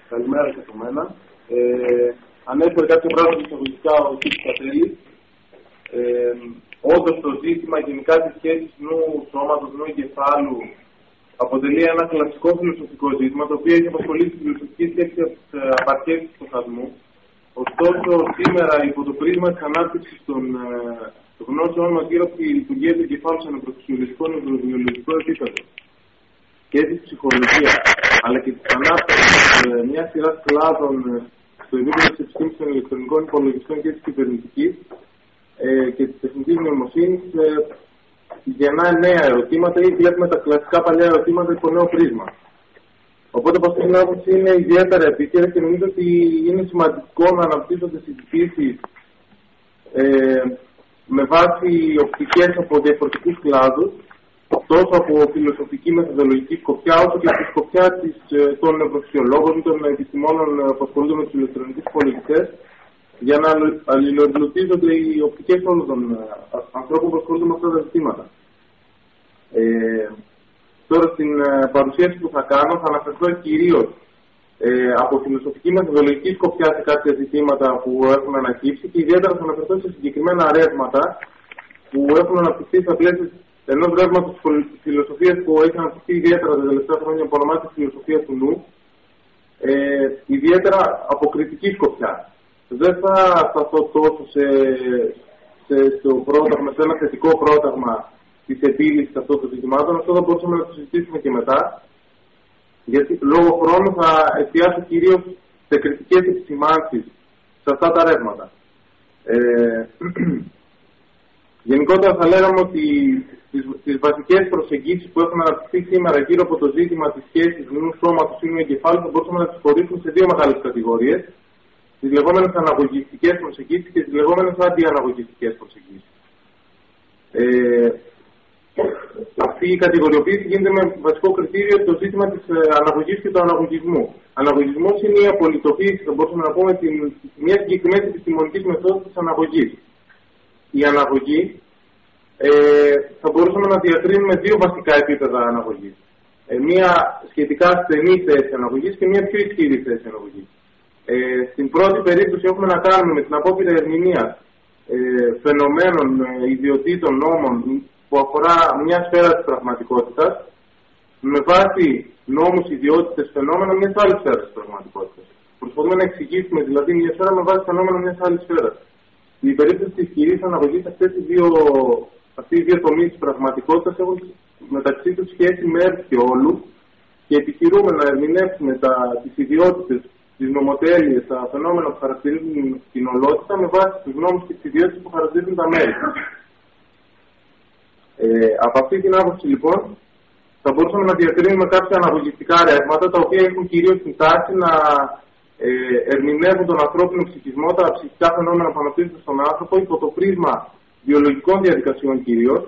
Καλημέρα και από μένα. Ανέφερε κάποια πράγματα εισαγωγικά ο κ. Κατρίλης. Όντως το ζήτημα γενικά της σχέσης νου-σώματος, νου-εγκεφάλου αποτελεί ένα κλασικό φιλοσοφικό ζήτημα, το οποίο έχει απασχολήσει τη φιλοσοφική σκέψη από τις απαρχές του στοχασμού. Ωστόσο, σήμερα, υπό το πρίσμα της ανάπτυξης των γνώσεων μας γύρω από τη λειτουργία του εγκεφάλου σε νευροφυσιολογικό, νευροβιολογικό επίπεδο και της ψυχολογίας, αλλά και της ανάπτυξης μια σειρά κλάδων στο επίπεδο της επιστήμης των ηλεκτρονικών υπολογιστών και της κυβερνητικής και της τεχνητής νοημοσύνης, γεννά νέα ερωτήματα ή βλέπουμε τα κλασικά παλιά ερωτήματα υπό νέο πρίσμα. Οπότε, από αυτήν την άποψη, είναι ιδιαίτερα επίκαιρα και νομίζω ότι είναι σημαντικό να αναπτύσσονται συζητήσεις με βάση οπτικές από διαφορετικούς κλάδους, τόσο από φιλοσοφική μεθοδολογική σκοπιά, όσο και από τη σκοπιά των νευροφυσιολόγων ή των επιστημόνων που ασχολούνται με τους ηλεκτρονικούς υπολογιστές, για να αλληλοεμπλουτίζονται οι οπτικές όλων των ανθρώπων που ασχολούνται με αυτά τα ζητήματα. Τώρα, στην παρουσίαση που θα κάνω, θα αναφερθώ κυρίως από φιλοσοφική μεθοδολογική σκοπιά σε κάποια ζητήματα που έχουν ανακύψει και ιδιαίτερα θα αναφερθώ σε συγκεκριμένα ρεύματα που έχουν αναπτυχθεί στα πλαίσια ενός ρεύματος της φιλοσοφίας που έχει αναπτυχθεί ιδιαίτερα τα τελευταία χρόνια που ονομάζεται φιλοσοφία του νου, ιδιαίτερα από κριτική σκοπιά. Δεν θα σταθώ τόσο στο πρόταγμα, σε ένα θετικό πρόταγμα της επίλυσης αυτών των ζητημάτων. Αυτό θα μπορούσαμε να το συζητήσουμε και μετά, γιατί λόγω χρόνου θα εστιάσω κυρίως σε κριτικές επισημάνσεις σε αυτά τα ρεύματα. Γενικότερα θα λέγαμε ότι τις βασικές προσεγγίσεις που έχουν αναπτυχθεί σήμερα γύρω από το ζήτημα της σχέσης νου-σώματος ή νου-εγκεφάλου θα μπορούσαμε να τις χωρίσουμε σε δύο μεγάλες κατηγορίες, τις λεγόμενες αναγωγιστικές προσεγγίσεις και τις λεγόμενες αντιαναγωγιστικές προσεγγίσεις. Αυτή η κατηγοριοποίηση γίνεται με βασικό κριτήριο το ζήτημα της αναγωγής και του αναγωγισμού. Αναγωγισμός είναι η απολυτοποίηση, θα μπορούσαμε να πούμε, μια συγκεκριμένη επιστημονική μεθόδου της αναγωγής. Η αναγωγή θα μπορούσαμε να διακρίνουμε δύο βασικά επίπεδα αναγωγής. Μια σχετικά στενή θέση αναγωγής και μια πιο ισχυρή θέση αναγωγής. Στην πρώτη περίπτωση έχουμε να κάνουμε με την απόπειρα ερμηνείας φαινομένων, ιδιωτήτων, νόμων που αφορά μια σφαίρα της πραγματικότητας με βάση νόμους, ιδιότητες, φαινόμενα μιας άλλης σφαίρας της πραγματικότητας. Προσπαθούμε να εξηγήσουμε δηλαδή μια σφαίρα με βάση φαινόμενα μιας άλλης σφαίρας. Η περίπτωση της ισχυρής αναγωγής, αυτοί οι δύο τομείς της πραγματικότητας έχουν μεταξύ τους σχέση μέρους και όλου και επιχειρούμε να ερμηνεύσουμε τις ιδιότητες, τις νομοτέλειες, τα φαινόμενα που χαρακτηρίζουν την ολότητα με βάση τους νόμους και τις ιδιότητες που χαρακτηρίζουν τα μέρη. Από αυτή την άποψη λοιπόν θα μπορούσαμε να διακρίνουμε κάποια αναγωγιστικά ρεύματα τα οποία έχουν κυρίως την τάση να ερμηνεύουν τον ανθρώπινο ψυχισμό, τα ψυχικά φαινόμενα που αναπτύσσονται στον άνθρωπο υπό το πρίσμα βιολογικών διαδικασιών κυρίως,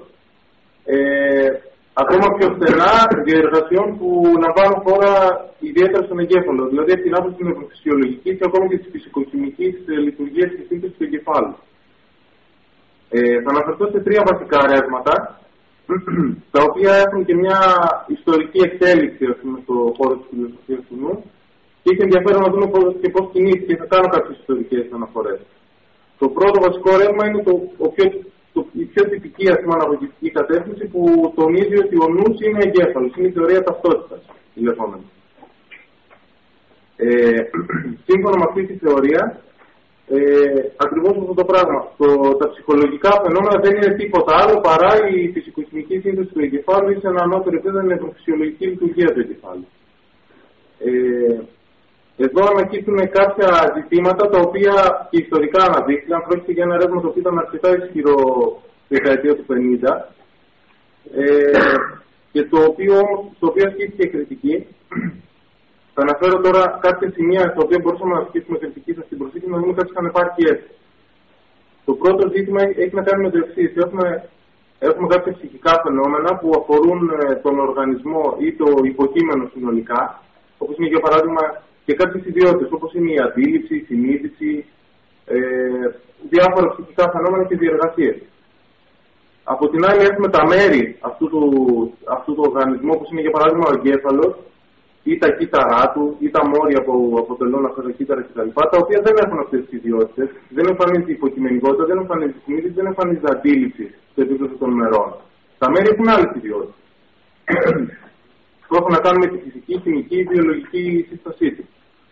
ακόμα πιο στενά διαδικασιών που λαμβάνουν χώρα ιδιαίτερα στον εγκέφαλο, δηλαδή από την άποψη της νευροφυσιολογικής και ακόμα και της φυσικοχημικής λειτουργίας και σύνθεσης του εγκεφάλου. Θα αναφερθώ σε τρία βασικά ρεύματα, τα οποία έχουν και μια ιστορική εξέλιξη στον χώρο της φιλοσοφίας του νου και έχει ενδιαφέρον να δούμε και πώς κινήθηκε. Θα κάνω κάποιες ιστορικές αναφορές. Το πρώτο βασικό ρεύμα είναι η πιο τυπική αναγωγιστική κατεύθυνση που τονίζει ότι ο νους είναι εγκέφαλος, είναι η θεωρία ταυτότητας, η λεγόμενη. Σύμφωνα με αυτή τη θεωρία, ακριβώς αυτό το πράγμα. Τα ψυχολογικά φαινόμενα δεν είναι τίποτα άλλο παρά η φυσικοχημική σύνθεση του εγκεφάλου ή σε ένα ανώτερο επίπεδο νευροφυσιολογική λειτουργία του εγκεφάλου. Εδώ ανακύπτουν κάποια ζητήματα τα οποία και ιστορικά αναδείχθηκαν. Πρόκειται για ένα ρεύμα το οποίο ήταν αρκετά ισχυρό στη δεκαετία του 50 και στο οποίο ασκήθηκε κριτική. Θα αναφέρω τώρα κάποια σημεία στα οποία μπορούσαμε να ασκήσουμε κριτική στην προσοχή να δούμε κάποιες ανεπάρκειες. Το πρώτο ζήτημα έχει να κάνει με το εξής. Έχουμε κάποια ψυχικά φαινόμενα που αφορούν τον οργανισμό ή το υποκείμενο συνολικά, όπως είναι για παράδειγμα και κάποιες ιδιότητες, όπως είναι η αντίληψη, η συνείδηση, διάφορα ψυχικά φαινόμενα και διεργασίες. Από την άλλη έχουμε τα μέρη αυτού του οργανισμού, όπως είναι για παράδειγμα ο εγκέφαλος, ή τα κύτταρά του, ή τα μόρια που αποτελούν αυτά τα κύτταρα κτλ. Τα οποία δεν έχουν αυτές τις ιδιότητες, δεν εμφανίζεται υποκειμενικότητα, δεν εμφανίζεται συνείδηση, δεν εμφανίζεται αντίληψη στο επίπεδο των μερών. Τα μέρη έχουν άλλες ιδιότητες. που έχουν να κάνουν με τη φυσική, χημική, βιολογική σύστασή του.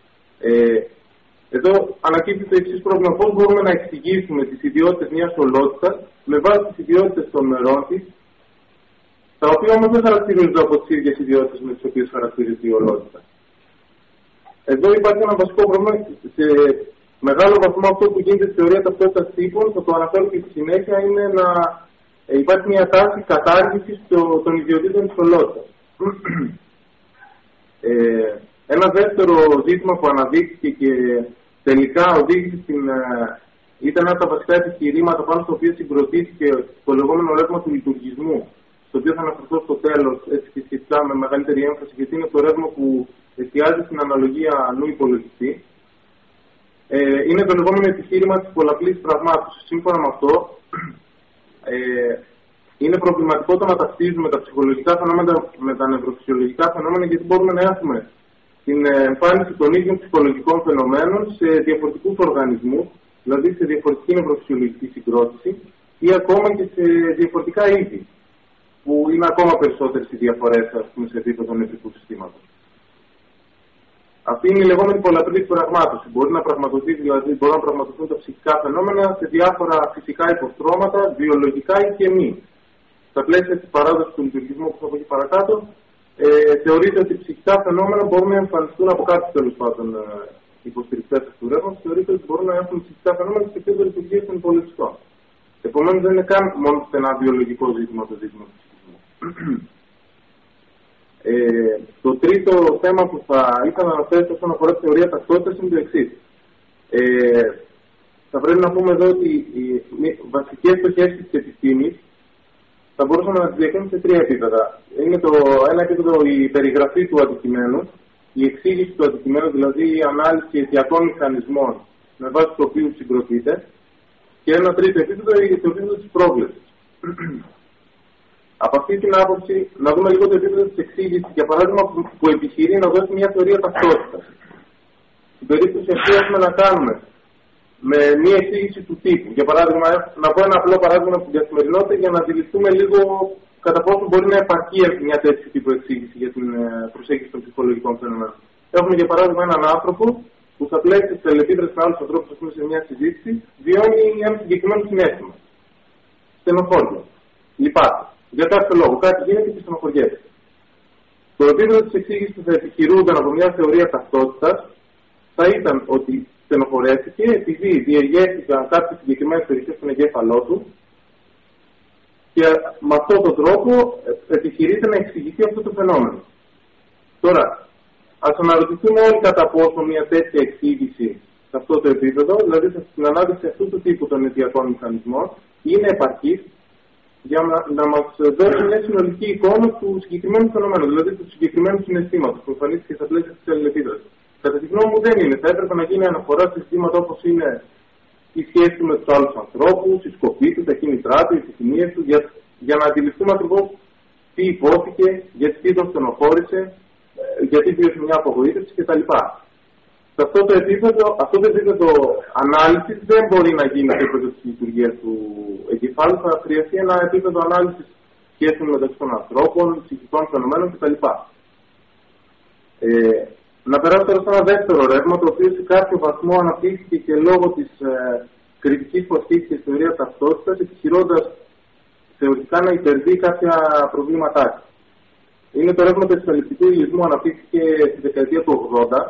Εδώ ανακύπτει το εξής πρόβλημα: πώς μπορούμε να εξηγήσουμε τις ιδιότητες μιας ολότητας με βάση τις ιδιότητες των μερών της, τα οποία όμως δεν χαρακτηρίζονται από τις ίδιες ιδιότητες με τις οποίες χαρακτηρίζεται η ολότητα. Εδώ υπάρχει ένα βασικό πρόβλημα. Σε μεγάλο βαθμό αυτό που γίνεται στη θεωρία ταυτότητας τύπων, θα το αναφέρω και στη συνέχεια, είναι να υπάρχει μια τάση κατάργησης των ιδιοτήτων της ολότητας. Ένα δεύτερο ζήτημα που αναδείχθηκε και τελικά οδήγησε ήταν ένα από τα βασικά επιχειρήματα πάνω στο οποίο συγκροτήθηκε το λεγόμενο ρεύμα του λειτουργισμού, στο οποίο θα αναφερθώ στο τέλος, έτσι και σχετικά με μεγαλύτερη έμφαση, γιατί είναι το ρεύμα που εστιάζει στην αναλογία νου υπολογιστή. Είναι το λεγόμενο επιχείρημα της πολλαπλής πραγμάτωσης. Σύμφωνα με αυτό, είναι προβληματικό το να ταυτίζουμε τα ψυχολογικά φαινόμενα με τα νευροφυσιολογικά φαινόμενα, γιατί μπορούμε να έχουμε την εμφάνιση των ίδιων ψυχολογικών φαινομένων σε διαφορετικούς οργανισμούς, δηλαδή σε διαφορετική νευροφυσιολογική συγκρότηση ή ακόμα και σε διαφορετικά είδη, που είναι ακόμα περισσότερες οι διαφορές, ας πούμε, σε επίπεδο νευρικού συστήματος. Αυτή είναι η λεγόμενη πολλαπλή πραγμάτωση. Μπορούν να πραγματοποιούν τα ψυχικά φαινόμενα σε διάφορα φυσικά υποστρώματα, βιολογικά ή και μη. Στα πλαίσια της παράδοσης του λειτουργισμού που θα πω και παρακάτω, θεωρείται ότι ψυχικά φαινόμενα μπορούν να εμφανιστούν από κάποιους τέλος πάντων υποστηρικτές του ρεύματος. Θεωρείται ότι μπορούν να έχουν ψυχικά φαινόμενα σε επίπεδο λειτουργίας των υπολογιστών. Επομένως, δεν είναι καν μόνο ένα βιολογικό ζήτημα το ζήτημα του ψυχισμού. Το τρίτο θέμα που θα ήθελα να αναφέρω όσον αφορά τη θεωρία ταυτότητας είναι το εξής. Θα πρέπει να πούμε εδώ ότι οι βασικές στοχεύσεις της επιστήμης θα μπορούσαμε να τις διακρίνουμε σε τρία επίπεδα. Είναι ένα επίπεδο η περιγραφή του αντικειμένου, η εξήγηση του αντικειμένου, δηλαδή η ανάλυση αιτιακών μηχανισμών με βάση το οποίο συγκροτείται, και ένα τρίτο επίπεδο, το επίπεδο της πρόβλεψης. Από αυτή την άποψη, να δούμε λίγο το επίπεδο της εξήγησης, για παράδειγμα, που επιχειρεί να δώσει μια θεωρία ταυτότητας. Στην περίπτωση αυτή έχουμε να κάνουμε με μια εξήγηση του τύπου. Για παράδειγμα, να πω ένα απλό παράδειγμα από την καθημερινότητα για να αντιληφθούμε λίγο κατά πόσο μπορεί να επαρκεί μια τέτοιου τύπου εξήγηση για την προσέγγιση των ψυχολογικών φαινομένων. Έχουμε για παράδειγμα έναν άνθρωπο που στα πλαίσια τη αλληλεπίδραση με άλλου ανθρώπου, α πούμε, σε μια συζήτηση, βιώνει ένα συγκεκριμένο συναίσθημα. Στενοχώρια. Λυπάται. Για κάποιο λόγο, κάτι γίνεται και στενοχωριέται. Το επίπεδο τη εξήγηση που θα επιχειρούνταν από μια θεωρία ταυτότητα θα ήταν ότι στενοχωρέθηκε επειδή διεργέθηκαν κάποιες συγκεκριμένες περιοχές στον εγκέφαλό του και με αυτόν τον τρόπο επιχειρείται να εξηγηθεί αυτό το φαινόμενο. Τώρα, ας αναρωτηθούμε όλοι κατά πόσο μια τέτοια εξήγηση σε αυτό το επίπεδο, δηλαδή στην ανάδειξη αυτού του τύπου των αιτιακών μηχανισμών, είναι επαρκής για να μας δώσει μια συνολική εικόνα του συγκεκριμένου φαινομένου, δηλαδή του συγκεκριμένου συναισθήματος που εμφανίστηκε στα πλαίσια της αλληλεπίδρασης. Κατά τη γνώμη μου δεν είναι. Θα έπρεπε να γίνει αναφορά σε ζητήματα όπως είναι η σχέση του με τους άλλους ανθρώπους, η σκοπή του, τα κίνητρά του, οι επιθυμίες του, για να αντιληφθούμε ακριβώς τι υπόθηκε, γιατί τον στενοχώρησε, γιατί βιώσε μια απογοήτευση κτλ. Σε αυτό το επίπεδο ανάλυσης δεν μπορεί να γίνει σε επίπεδο της λειτουργίας του εγκεφάλου. Θα χρειαστεί ένα επίπεδο ανάλυσης σχέσεων μεταξύ των ανθρώπων, ψυχικών φαινομένων κτλ. Να περάσω τώρα σε ένα δεύτερο ρεύμα, το οποίο σε κάποιο βαθμό αναπτύχθηκε και λόγω της κριτικής που ασκήθηκε στη θεωρία ταυτότητας, επιχειρώντας θεωρητικά να υπερβεί κάποια προβλήματά της. Είναι το ρεύμα του εξαλειπτικού υλισμού, αναπτύχθηκε στη δεκαετία του 80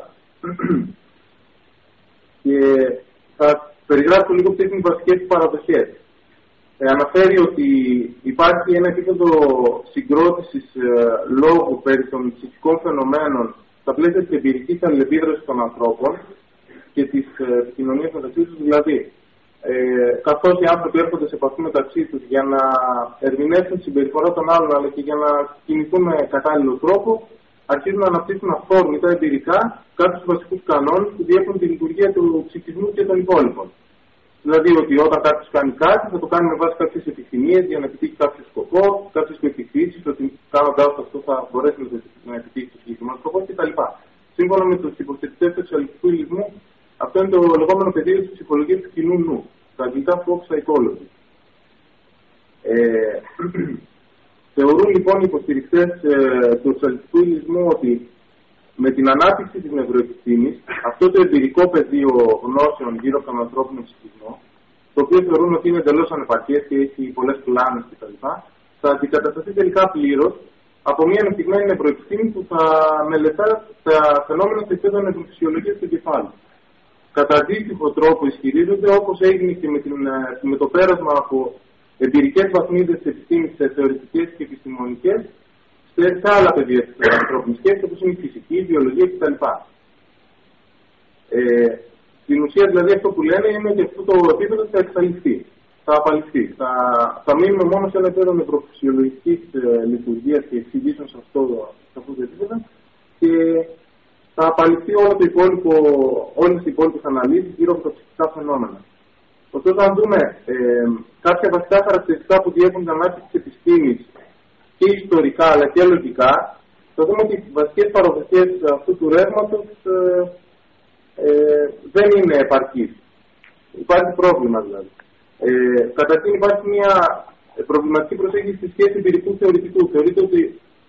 και θα περιγράψω λίγο ποιες είναι οι βασικές παραδοχές. Αναφέρει ότι υπάρχει ένα επίπεδο συγκρότησης λόγου περί των ψυχικών φαινομένων στα πλαίσια της εμπειρικής αλληλεπίδρασης των ανθρώπων και της επικοινωνίας μεταξύ τους, δηλαδή καθώς οι άνθρωποι έρχονται σε επαφή μεταξύ τους για να ερμηνεύσουν τη συμπεριφορά των άλλων αλλά και για να κινηθούν με κατάλληλο τρόπο, αρχίζουν να αναπτύσσουν αυθόρμητα εμπειρικά κάποιους βασικούς κανόνες που διέπουν τη λειτουργία του ψυχισμού και των υπόλοιπων. Δηλαδή ότι όταν κάποιο κάνει κάτι θα το κάνει με βάση κάποιες επιθυμίες για να επιτύχει κάποιο σκοπό, κάποιες πεποιθήσεις ότι κάνοντας αυτό θα μπορέσει να επιτύχει το συγκεκριμένο σκοπό κτλ. Σύμφωνα με τους υποστηρικτές του σεξουαλικού υλισμού, αυτό είναι το λεγόμενο πεδίο της ψυχολογίας του κοινού νου, στα αγγλικά folk psychology. Θεωρούν λοιπόν οι υποστηρικτές του σεξουαλικού υλισμού ότι με την ανάπτυξη της νευροεπιστήμης, αυτό το εμπειρικό πεδίο γνώσεων γύρω από τον ανθρώπινο ψυχισμό, το οποίο θεωρούν ότι είναι εντελώς ανεπαρκές και έχει πολλές πλάνες κτλ., θα αντικατασταθεί τελικά πλήρως από μια ανεπτυγμένη νευροεπιστήμη που θα μελετά τα φαινόμενα σε επίπεδο νευροφυσιολογίας του εγκεφάλου. Κατά αντίστοιχο τρόπο ισχυρίζονται, όπως έγινε και με το πέρασμα από εμπειρικές βαθμίδες της επιστήμης σε θεωρητικές και επιστημονικές, σε άλλα πεδία της ανθρώπινης σκέψης, όπως είναι η φυσική, η βιολογία κτλ. Στην ουσία δηλαδή αυτό που λένε είναι ότι αυτό το επίπεδο θα εξαλειφθεί, θα απαλληφθεί. Θα μείνουμε μόνο σε ένα επίπεδο νευροφυσιολογικής λειτουργίας και εξηγήσεων σε αυτό το επίπεδο και θα απαλληφθεί όλες οι υπόλοιπες αναλύσεις γύρω από τα ψυχικά φαινόμενα. Ωστόσο, αν δούμε κάποια βασικά χαρακτηριστικά που διέπουν την ανάπτυξη της επιστήμης και ιστορικά αλλά και λογικά, θα δούμε ότι οι βασικές παραδοχές αυτού του ρεύματος δεν είναι επαρκείς. Υπάρχει πρόβλημα δηλαδή. Καταρχήν υπάρχει μια προβληματική προσέγγιση στη σχέση εμπειρικού θεωρητικού. Θεωρείται ότι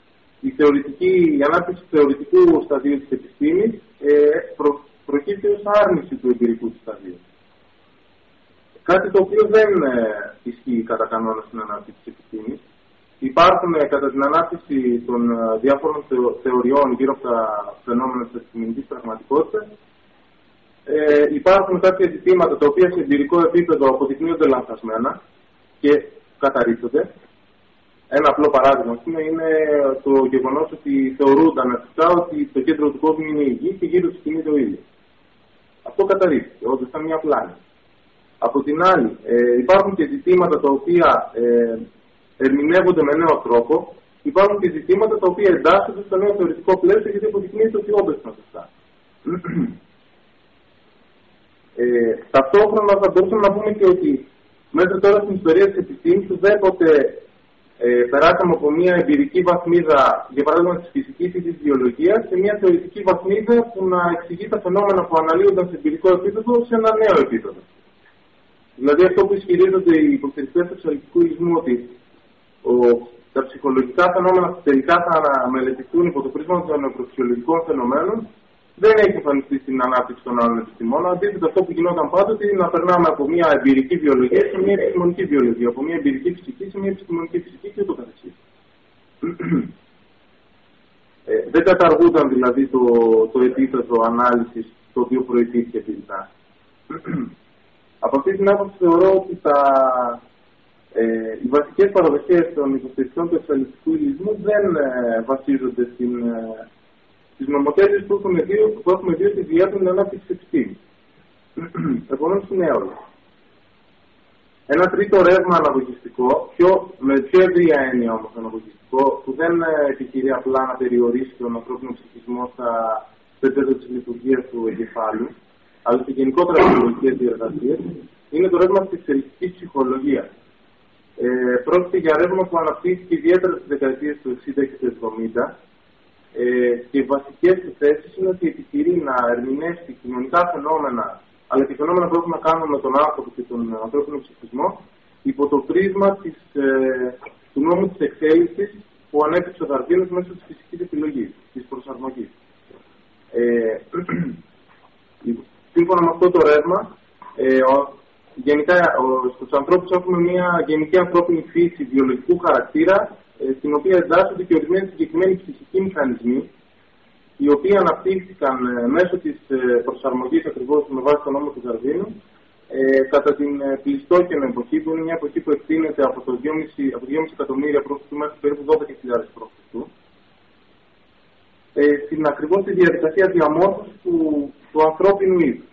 η ανάπτυξη του θεωρητικού σταδίου της επιστήμης προκύπτει ως άρνηση του εμπειρικού του σταδίου. Κάτι το οποίο δεν ισχύει κατά κανόνα στην ανάπτυξη της επιστήμης. Υπάρχουν κατά την ανάπτυξη των διάφορων θεωριών γύρω από τα φαινόμενα της επιστημονικής πραγματικότητας. Υπάρχουν κάποια ζητήματα τα οποία σε εμπειρικό επίπεδο αποδεικνύονται λανθασμένα και καταρρίπτονται. Ένα απλό παράδειγμα είναι το γεγονός ότι θεωρούνταν αρχικά ότι το κέντρο του κόσμου είναι η γη και γύρω του κινείται ο ήλιος. Αυτό καταρρίπτει, όντως ήταν μια πλάνη. Από την άλλη, υπάρχουν και ζητήματα τα οποία ερμηνεύονται με νέο τρόπο, υπάρχουν και ζητήματα τα οποία εντάσσονται στο νέο θεωρητικό πλαίσιο γιατί αποδεικνύεται ότι όντως είναι σωστά. Ταυτόχρονα θα μπορούσαμε να πούμε και ότι μέχρι τώρα στην ιστορία της επιστήμης ουδέποτε περάσαμε από μια εμπειρική βαθμίδα, για παράδειγμα της φυσικής ή της βιολογίας, σε μια θεωρητική βαθμίδα που να εξηγεί τα φαινόμενα που αναλύονταν σε εμπειρικό επίπεδο σε ένα νέο επίπεδο. Δηλαδή αυτό που ισχυρίζονται οι υποστηρικτές του σεξουαλικού υλισμού ότι τα ψυχολογικά φαινόμενα που τελικά θα μελετηθούν υπό το πρίσμα των νευροφυσιολογικών φαινομένων δεν έχει εμφανιστεί στην ανάπτυξη των άλλων επιστημών. Αντίθετα, αυτό που γινόταν πάντοτε είναι να περνάμε από μια εμπειρική βιολογία σε μια επιστημονική βιολογία, από μια εμπειρική φυσική σε μια επιστημονική φυσική και ούτω καθεξής. Δεν καταργούνταν δηλαδή το επίπεδο ανάλυσης το οποίο προϋπήρχε τελικά. Από αυτή την άποψη θεωρώ ότι οι βασικές παραδοχές των υποστηρικτών του σεξουαλικού υλισμού δεν βασίζονται στις νομοθέσεις που έχουμε δει ότι διέπουν την ανάπτυξη της επιστήμης. Επομένως είναι όλα. Ένα τρίτο ρεύμα αναλογιστικό, με πιο ευρία έννοια όμως αναλογιστικό, που δεν επιχειρεί απλά να περιορίσει τον ανθρώπινο ψυχισμό στο επίπεδο της λειτουργίας του εγκεφάλου, αλλά και γενικότερα ψυχολογικές διεργασίες, είναι το ρεύμα της εξελικτικής ψυχολογίας. Πρόκειται για ρεύμα που αναπτύχθηκε ιδιαίτερα στις δεκαετίες του 60 και του 70 και οι βασικές του θέσεις είναι ότι επιχειρεί να ερμηνεύσει κοινωνικά φαινόμενα αλλά και φαινόμενα που έχουν να κάνουν με τον άνθρωπο και τον ανθρώπινο ψυχισμό υπό το πρίσμα του νόμου της εξέλιξης που ανέπτυξε ο Δαρβίνος μέσω της φυσικής επιλογής, της προσαρμογής. Σύμφωνα με αυτό το ρεύμα, γενικά στους ανθρώπους έχουμε μια γενική ανθρώπινη φύση βιολογικού χαρακτήρα στην οποία εντάσσονται και ορισμένοι συγκεκριμένοι ψυχικοί μηχανισμοί οι οποίοι αναπτύχθηκαν μέσω της προσαρμογής ακριβώς με βάση τον νόμο του Δαρβίνου κατά την Πλειστόκαινο εποχή, που είναι μια εποχή που εκτείνεται από το 2,5 εκατομμύρια π.Χ. μέχρι περίπου 12.000 π.Χ. Στην ακριβώς τη διαδικασία διαμόρφωσης του ανθρώπινου είδους.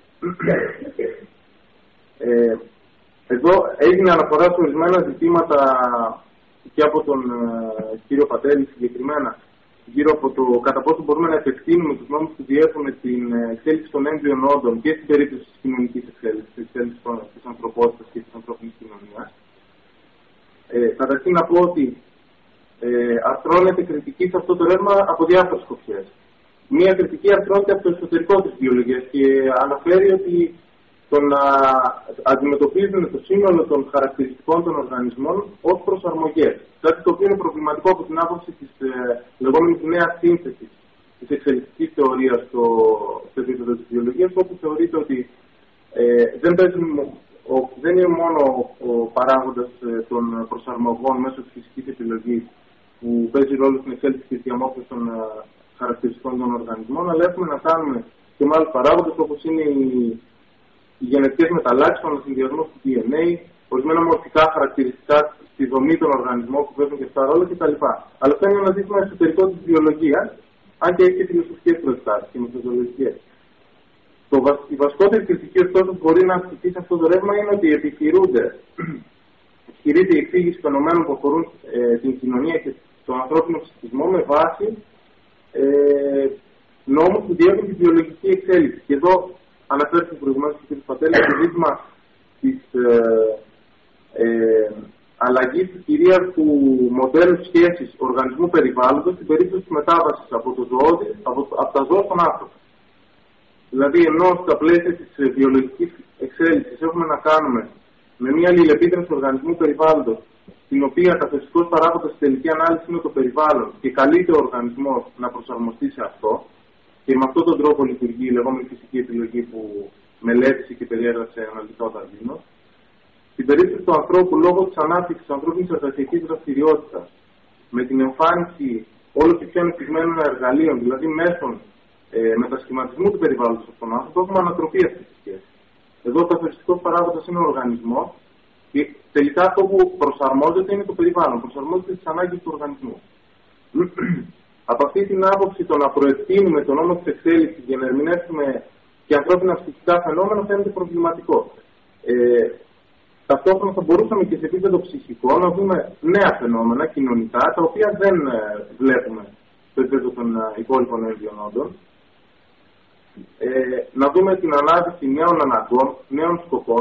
Εδώ έγινε αναφορά σε ορισμένα ζητήματα και από τον κύριο Πατέλη συγκεκριμένα γύρω από το κατά πόσο μπορούμε να επεκτείνουμε τους νόμους που διέπουν την εξέλιξη των έμβιων όντων και στην περίπτωση της κοινωνικής εξέλιξης των ανθρωπότητας και της ανθρώπινης κοινωνίας. Καταρχήν να πω ότι αρθρώνεται κριτική σε αυτό το ρεύμα από διάφορες σκοπιές. Μία κριτική αρθρώνεται από το εσωτερικό της βιολογίας και αναφέρει ότι το να αντιμετωπίζουν το σύνολο των χαρακτηριστικών των οργανισμών ως προσαρμογές. Κάτι το οποίο είναι προβληματικό από την άποψη της λεγόμενης νέας σύνθεσης της εξελικτικής θεωρίας στο επίπεδο της βιολογίας, όπου θεωρείται ότι δεν είναι μόνο ο παράγοντας των προσαρμογών μέσω της φυσικής επιλογής που παίζει ρόλο στην εξέλιξη και διαμόρφωση των χαρακτηριστικών των οργανισμών, αλλά έχουμε να κάνουμε και με άλλους παράγοντες όπως είναι οι γενετικές μεταλλάξεις, ο ανασυνδυασμός του DNA, ορισμένα μορφικά χαρακτηριστικά στη δομή των οργανισμών που παίζουν και αυτά ρόλο κτλ. Αλλά αυτό είναι ένα ζήτημα εσωτερικό της βιολογίας, αν και έχει και φιλοσοφικές προστάσεις και μεθοδολογικές. Η βασικότερη κριτική ωστόσο που μπορεί να ασκηθεί σε αυτό το ρεύμα είναι ότι ισχυρίζεται η εξήγηση φαινομένων που αφορούν την κοινωνία και τον ανθρώπινο ψυχισμό με βάση νόμους που διέπουν τη βιολογική εξέλιξη. Και εδώ αναφέρθηκε προηγουμένως ο κ. Πατέλη το ζήτημα της αλλαγής της κυρίαρχου μοντέλου σχέσης οργανισμού-περιβάλλοντος στην περίπτωση της μετάβασης από τα ζώα στον άνθρωπο. Δηλαδή, ενώ στα πλαίσια της βιολογικής εξέλιξης έχουμε να κάνουμε με μια αλληλεπίδραση οργανισμού περιβάλλοντος, στην οποία καθοριστικός παράγοντας στη τελική ανάλυση είναι το περιβάλλον και καλείται ο οργανισμός να προσαρμοστεί σε αυτό, και με αυτόν τον τρόπο λειτουργεί η λεγόμενη φυσική επιλογή που μελέτησε και περιέγραψε αναλυτικά ο Νταρβίνος. Στην περίπτωση του ανθρώπου, λόγω της ανάπτυξης της ανθρώπινης εργασιακής δραστηριότητας, με την εμφάνιση όλο και πιο ανεπτυγμένων εργαλείων, δηλαδή μέσων μετασχηματισμού του περιβάλλοντος από τον άνθρωπο, έχουμε ανατροπή αυτής της σχέσης. Εδώ ο καθοριστικός παράγοντας είναι ο οργανισμός και τελικά αυτό που προσαρμόζεται είναι το περιβάλλον, προσαρμόζεται στις ανάγκες του οργανισμού. Από αυτή την άποψη, το να προεκτείνουμε τον νόμο της εξέλιξης για να ερμηνεύσουμε και ανθρώπινα ψυχικά φαινόμενα φαίνεται προβληματικό. Ταυτόχρονα θα μπορούσαμε και σε επίπεδο ψυχικό να δούμε νέα φαινόμενα κοινωνικά, τα οποία δεν βλέπουμε στο επίπεδο των υπόλοιπων ένδυων όντων. Να δούμε την ανάδυση νέων αναγκών, νέων σκοπών,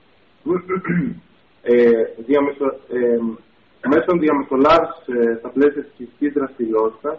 μέσω διαμεσολάβησης στα πλαίσια της φυσικής δραστηριότητας.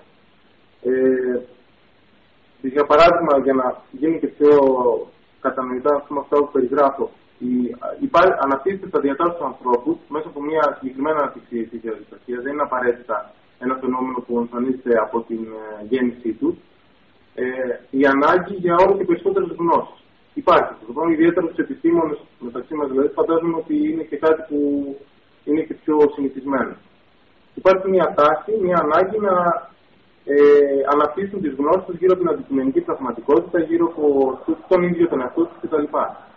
Για παράδειγμα, για να γίνει και πιο κατανοητά αυτά που περιγράφω, αναπτύσσεται σταδιακά στους ανθρώπους μέσα από μια συγκεκριμένα αναπτυξία της διαδικασίας. Δεν είναι απαραίτητα ένα φαινόμενο που εμφανίζεται από την γέννησή του. Η ανάγκη για όλο και περισσότερες γνώσεις. Υπάρχει. Το ιδιαίτερα στους επιστήμονες μεταξύ μας, δηλαδή, φαντάζομαι ότι είναι και κάτι που είναι και πιο συνηθισμένο. Υπάρχει μια τάση, μια ανάγκη να αναπτύσσουν τις γνώσεις τους γύρω από την αντικειμενική πραγματικότητα, γύρω από τον ίδιο τον εαυτό τους κτλ.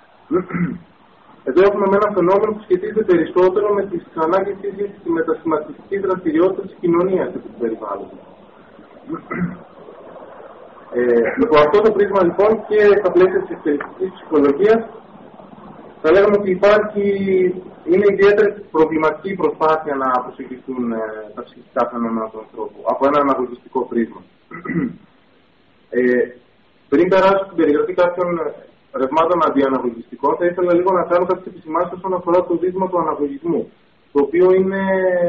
Εδώ έχουμε ένα φαινόμενο που σχετίζεται περισσότερο με τις ανάγκες της μετασχηματιστικής δραστηριότητας της κοινωνίας και του περιβάλλοντος. Από αυτό το πρίσμα λοιπόν και στα πλαίσια της εξελικτικής ψυχολογίας θα λέγαμε ότι είναι ιδιαίτερα προβληματική προσπάθεια να προσεγγιστούν τα ψυχικά φαινόμενα του ανθρώπου από ένα αναγωγιστικό πρίσμα. Πριν περάσω στην περιγραφή κάποιων ρευμάτων αντιαναγωγιστικών, θα ήθελα λίγο να κάνω κάποιες επισημάνσεις όσον αφορά το ζήτημα του αναγωγισμού, το οποίο είναι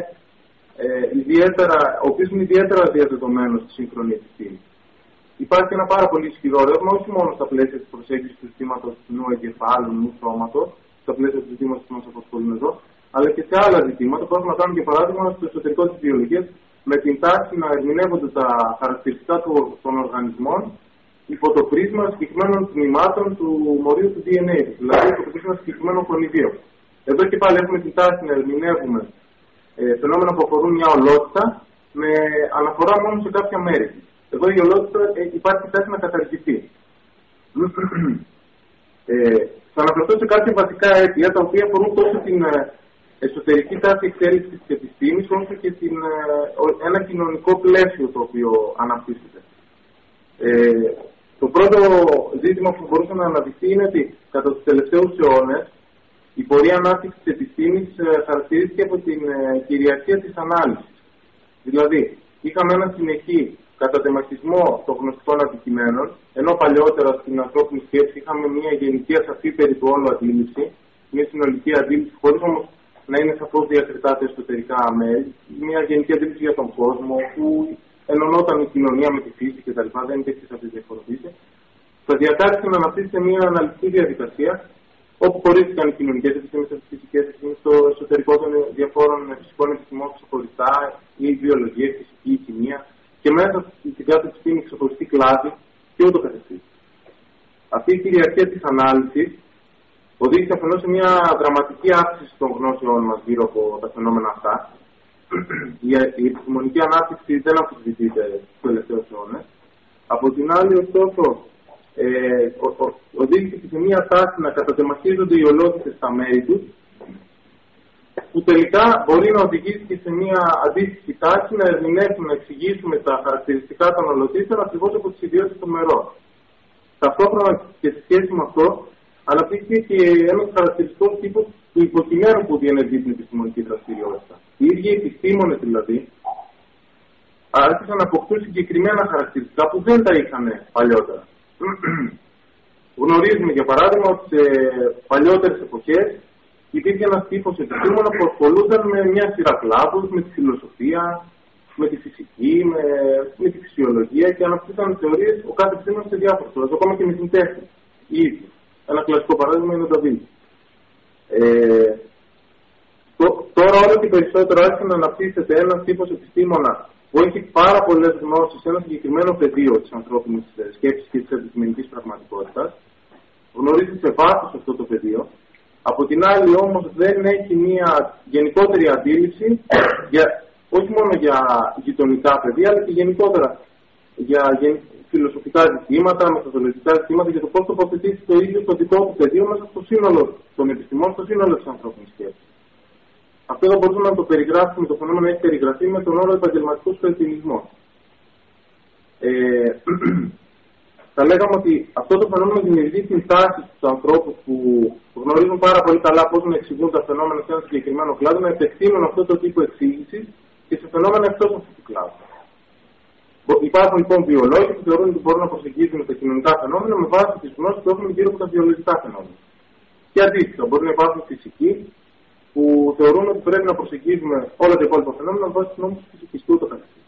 ιδιαίτερα διαδεδομένο στη σύγχρονη επιστήμη. Υπάρχει ένα πάρα πολύ ισχυρό ρεύμα, όχι μόνο στα πλαίσια της προσέγγισης του ζητήματος νου εγκεφάλου, νου σώματος, στα πλαίσια του ζητήματος που μας απασχολούν εδώ, αλλά και σε άλλα ζητήματα που έχουμε να κάνουμε, για παράδειγμα, στο εσωτερικό της βιολογίας, με την τάση να ερμηνεύονται τα χαρακτηριστικά των οργανισμών υπό το πρίσμα συγκεκριμένων τμήματων του μορίου του DNA, δηλαδή υπό το πρίσμα συγκεκριμένων χρονιδίων. Εδώ και πάλι έχουμε την τάση να ερμηνεύουμε φαινόμενα που αφορούν μια ολότητα με αναφορά μόνο σε κάποια μέρη. Εδώ η ολότητα υπάρχει τάση να καταργηθεί. Θα αναφερθώ σε κάποια βασικά αίτια τα οποία αφορούν τόσο την εσωτερική τάση εξέλιξη της επιστήμης όσο και ένα κοινωνικό πλαίσιο το οποίο αναπτύσσεται. Το πρώτο ζήτημα που μπορούσε να αναδειχθεί είναι ότι κατά τους τελευταίους αιώνες η πορεία ανάπτυξης της επιστήμης χαρακτηρίστηκε από την κυριαρχία της ανάλυσης. Δηλαδή, είχαμε ένα συνεχή κατατεμαχισμό των γνωστικών αντικειμένων, ενώ παλιότερα στην ανθρώπινη σκέψη είχαμε μια γενική ασαφή περί του όλου αντίληψη, μια συνολική αντίληψη, χωρίς όμως να είναι σαφώς διακριτά τα εσωτερικά μέρη, μια γενική αντίληψη για τον κόσμο, που ενωνόταν η κοινωνία με τη φύση κτλ. Δεν υπήρχε αυτή η διαφοροποίηση. Σταδιακά να αναπτύσσει μια αναλυτική διαδικασία, όπου χωρίστηκαν οι κοινωνικές επιστήμες, οι φυσικές επιστήμες, στο εσωτερικό των διαφόρων φυσικών επιστημών ξεχωριστά, η βιολογία, η φυσική, η χημεία, και μέσα στην κάθε επιστήμη ξεχωριστή κλάδη και ούτω καθεξής. Αυτή η κυριαρχία της ανάλυσης οδήγησε αφενός σε μια δραματική αύξηση των γνώσεων μας γύρω από τα φαινόμενα αυτά. Η επιστημονική ανάπτυξη δεν αμφισβητείται στους τελευταίους αιώνες. Από την άλλη, ωστόσο, οδήγησε σε μια τάση να κατατεμαχίζονται οι ολότητες στα μέρη τους, που τελικά μπορεί να οδηγήσει και σε μια αντίστοιχη τάση να ερμηνεύσουμε, να εξηγήσουμε τα χαρακτηριστικά των ολοτήτων ακριβώς από τις ιδιότητες των μερών. Ταυτόχρονα και σε σχέση με αυτό, αναπτύχθηκε και ένας χαρακτηριστικός τύπος του υποκειμένου που διενεργεί την επιστημονική δραστηριότητα. Οι ίδιοι επιστήμονες δηλαδή άρχισαν να αποκτούν συγκεκριμένα χαρακτηριστικά που δεν τα είχαν παλιότερα. Γνωρίζουμε για παράδειγμα ότι σε παλιότερες εποχές υπήρχε ένας τύπος επιστήμονα που ασχολούνταν με μια σειρά κλάδους, με τη φιλοσοφία, με τη φυσική, με τη φυσιολογία, και αναπτύσσαν θεωρίες ο κάθε επιστήμονας σε διάφορες χώρες, ακόμα και με την τέχνη. Ήδη. Ένα κλασικό παράδειγμα είναι ο Νταβίντσι. Τώρα όλο και περισσότερο άρχισε να αναπτύσσεται ένας τύπος επιστήμονα που έχει πάρα πολλές γνώσεις σε ένα συγκεκριμένο πεδίο της ανθρώπινης σκέψης και της αντικειμενικής πραγματικότητας. Γνωρίζει σε βάθος αυτό το πεδίο. Από την άλλη όμως δεν έχει μια γενικότερη αντίληψη όχι μόνο για γειτονικά πεδία, αλλά και γενικότερα για φιλοσοφικά ζητήματα, μεθοδολογικά ζητήματα, για το πώς τοποθετήσει το ίδιο το δικό του πεδίο μέσα στο σύνολο των επιστημών, στο σύνολο της ανθρώπινης σκέψης. Αυτό θα μπορούσαμε να το περιγράψουμε, το φαινόμενο έχει περιγραφεί με τον όρο επαγγελματικός περιτυλισμός. Θα λέγαμε ότι αυτό το φαινόμενο δημιουργεί την τάση στους ανθρώπους που γνωρίζουν πάρα πολύ καλά πώς να εξηγούν τα φαινόμενα σε ένα συγκεκριμένο κλάδο, να επεκτείνουν αυτό το τύπο εξήγησης και σε φαινόμενα εκτός αυτού του κλάδου. Υπάρχουν λοιπόν βιολόγοι που θεωρούν ότι μπορούν να προσεγγίσουν τα κοινωνικά φαινόμενα με βάση τις γνώσεις που έχουν γύρω από τα βιολογικά φαινόμενα. Και αντίστοιχα, μπορεί να υπάρχουν φυσικοί που θεωρούν ότι πρέπει να προσεγγίζουμε όλα τα υπόλοιπα φαινόμενα με βάση τους νόμους της φυσικής και ούτω καθεξής.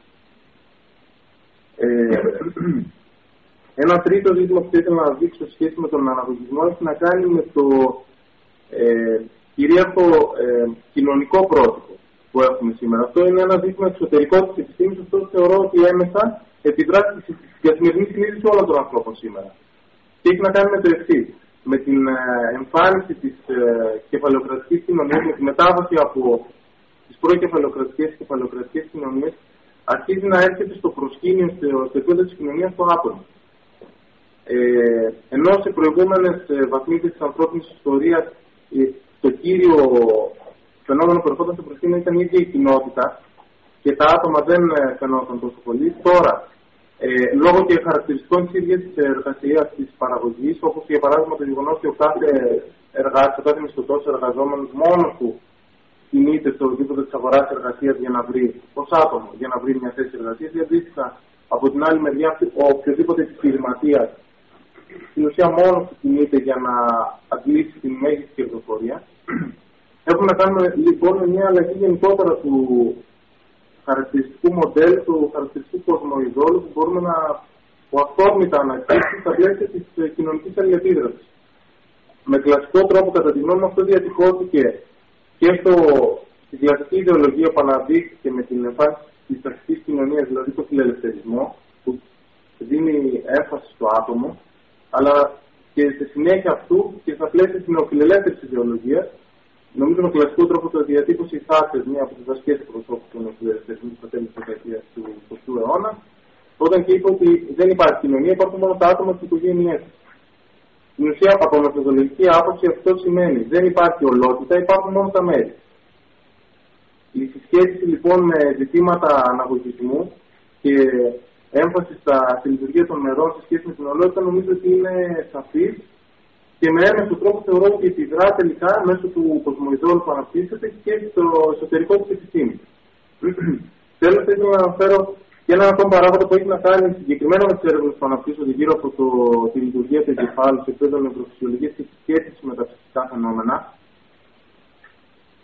Ένα τρίτο ζήτημα που θα ήθελα να δείξω σε σχέση με τον αναλογισμό έχει να κάνει με το κυρίαρχο κοινωνικό πρότυπο που έχουμε σήμερα. Αυτό είναι ένα ζήτημα εξωτερικό της επιστήμης, αυτό θεωρώ ότι έμεσα επιδρά στην καθημερινή συνείδηση όλων των ανθρώπων σήμερα. Και έχει να κάνει με το εξής. Με την εμφάνιση της κεφαλαιοκρατικής κοινωνίας, με τη μετάβαση από τις προκεφαλαιοκρατικές και κεφαλαιοκρατικές κοινωνίες, αρχίζει να έρχεται στο προσκήνιο, στο επίπεδο της κοινωνίας το άτομο. Ενώ σε προηγούμενες βαθμίδες της ανθρώπινης ιστορίας το κύριο φαινόμενο που ερχόταν στο προσκήνιο ήταν η ίδια η κοινότητα και τα άτομα δεν φαινόταν τόσο πολύ. Τώρα, λόγω και χαρακτηριστικών της ίδιας της εργασίας της παραγωγής, όπως για παράδειγμα το γεγονός ότι ο κάθε εργάτης, ο κάθε μισθωτός εργαζόμενος μόνος του κινείται στο επίπεδο της αγοράς εργασίας για να βρει, ως άτομο, για να βρει μια θέση εργασίας, ή αντίστοιχα από την άλλη μεριά ο οποιοδήποτε επιχειρηματίας στην ουσία μόνος του κινείται για να αντλήσει την μέγιστη κερδοφορία. Έχουμε να κάνουμε λοιπόν μια αλλαγή γενικότερα του χαρακτηριστικού μοντέλου, του χαρακτηριστικού κοσμοειδόλου που μπορούμε να αυθόρμητα ανακύψουμε στα πλαίσια της κοινωνικής αλληλεπίδρασης. Με κλασικό τρόπο, κατά τη γνώμη μου, αυτό διατυπώθηκε και στη κλασική ιδεολογία που αναδείχθηκε με την εμφάνιση της ταξικής κοινωνίας, δηλαδή το φιλελευθερισμό, που δίνει έμφαση στο άτομο, αλλά και στη συνέχεια αυτού και στα πλαίσια της νεοφιλελεύθερης ιδεολογίας. Νομίζω με κλασικό τρόπο το διατύπωσε η Θάτσερ, μία από τις βασικές εκπροσώπους του νεοφιλελευθερισμού στα τέλη της δεκαετίας του 20ου αιώνα, όταν και είπε ότι δεν υπάρχει κοινωνία, υπάρχουν μόνο τα άτομα και οι οικογένειές τους. Στην ουσία, από μεθοδολογική άποψη, αυτό σημαίνει δεν υπάρχει ολότητα, υπάρχουν μόνο τα μέρη. Η συσχέτιση λοιπόν με ζητήματα αναγωγισμού και έμφαση στη λειτουργία των μερών σε σχέση με την ολότητα νομίζω ότι είναι σαφής και με έμεσο τρόπο θεωρώ ότι επιδρά τελικά μέσω του κοσμοειδόλου που αναπτύσσεται και στο εσωτερικό της επιστήμης. Τέλος, θα ήθελα να αναφέρω και έναν ακόμα παράγοντα που έχει να κάνει συγκεκριμένα με τις έρευνες που αναπτύσσονται γύρω από τη λειτουργία του εγκεφάλου σε επίπεδο νευροφυσιολογίας και τη σχέση με τα ψυχικά φαινόμενα.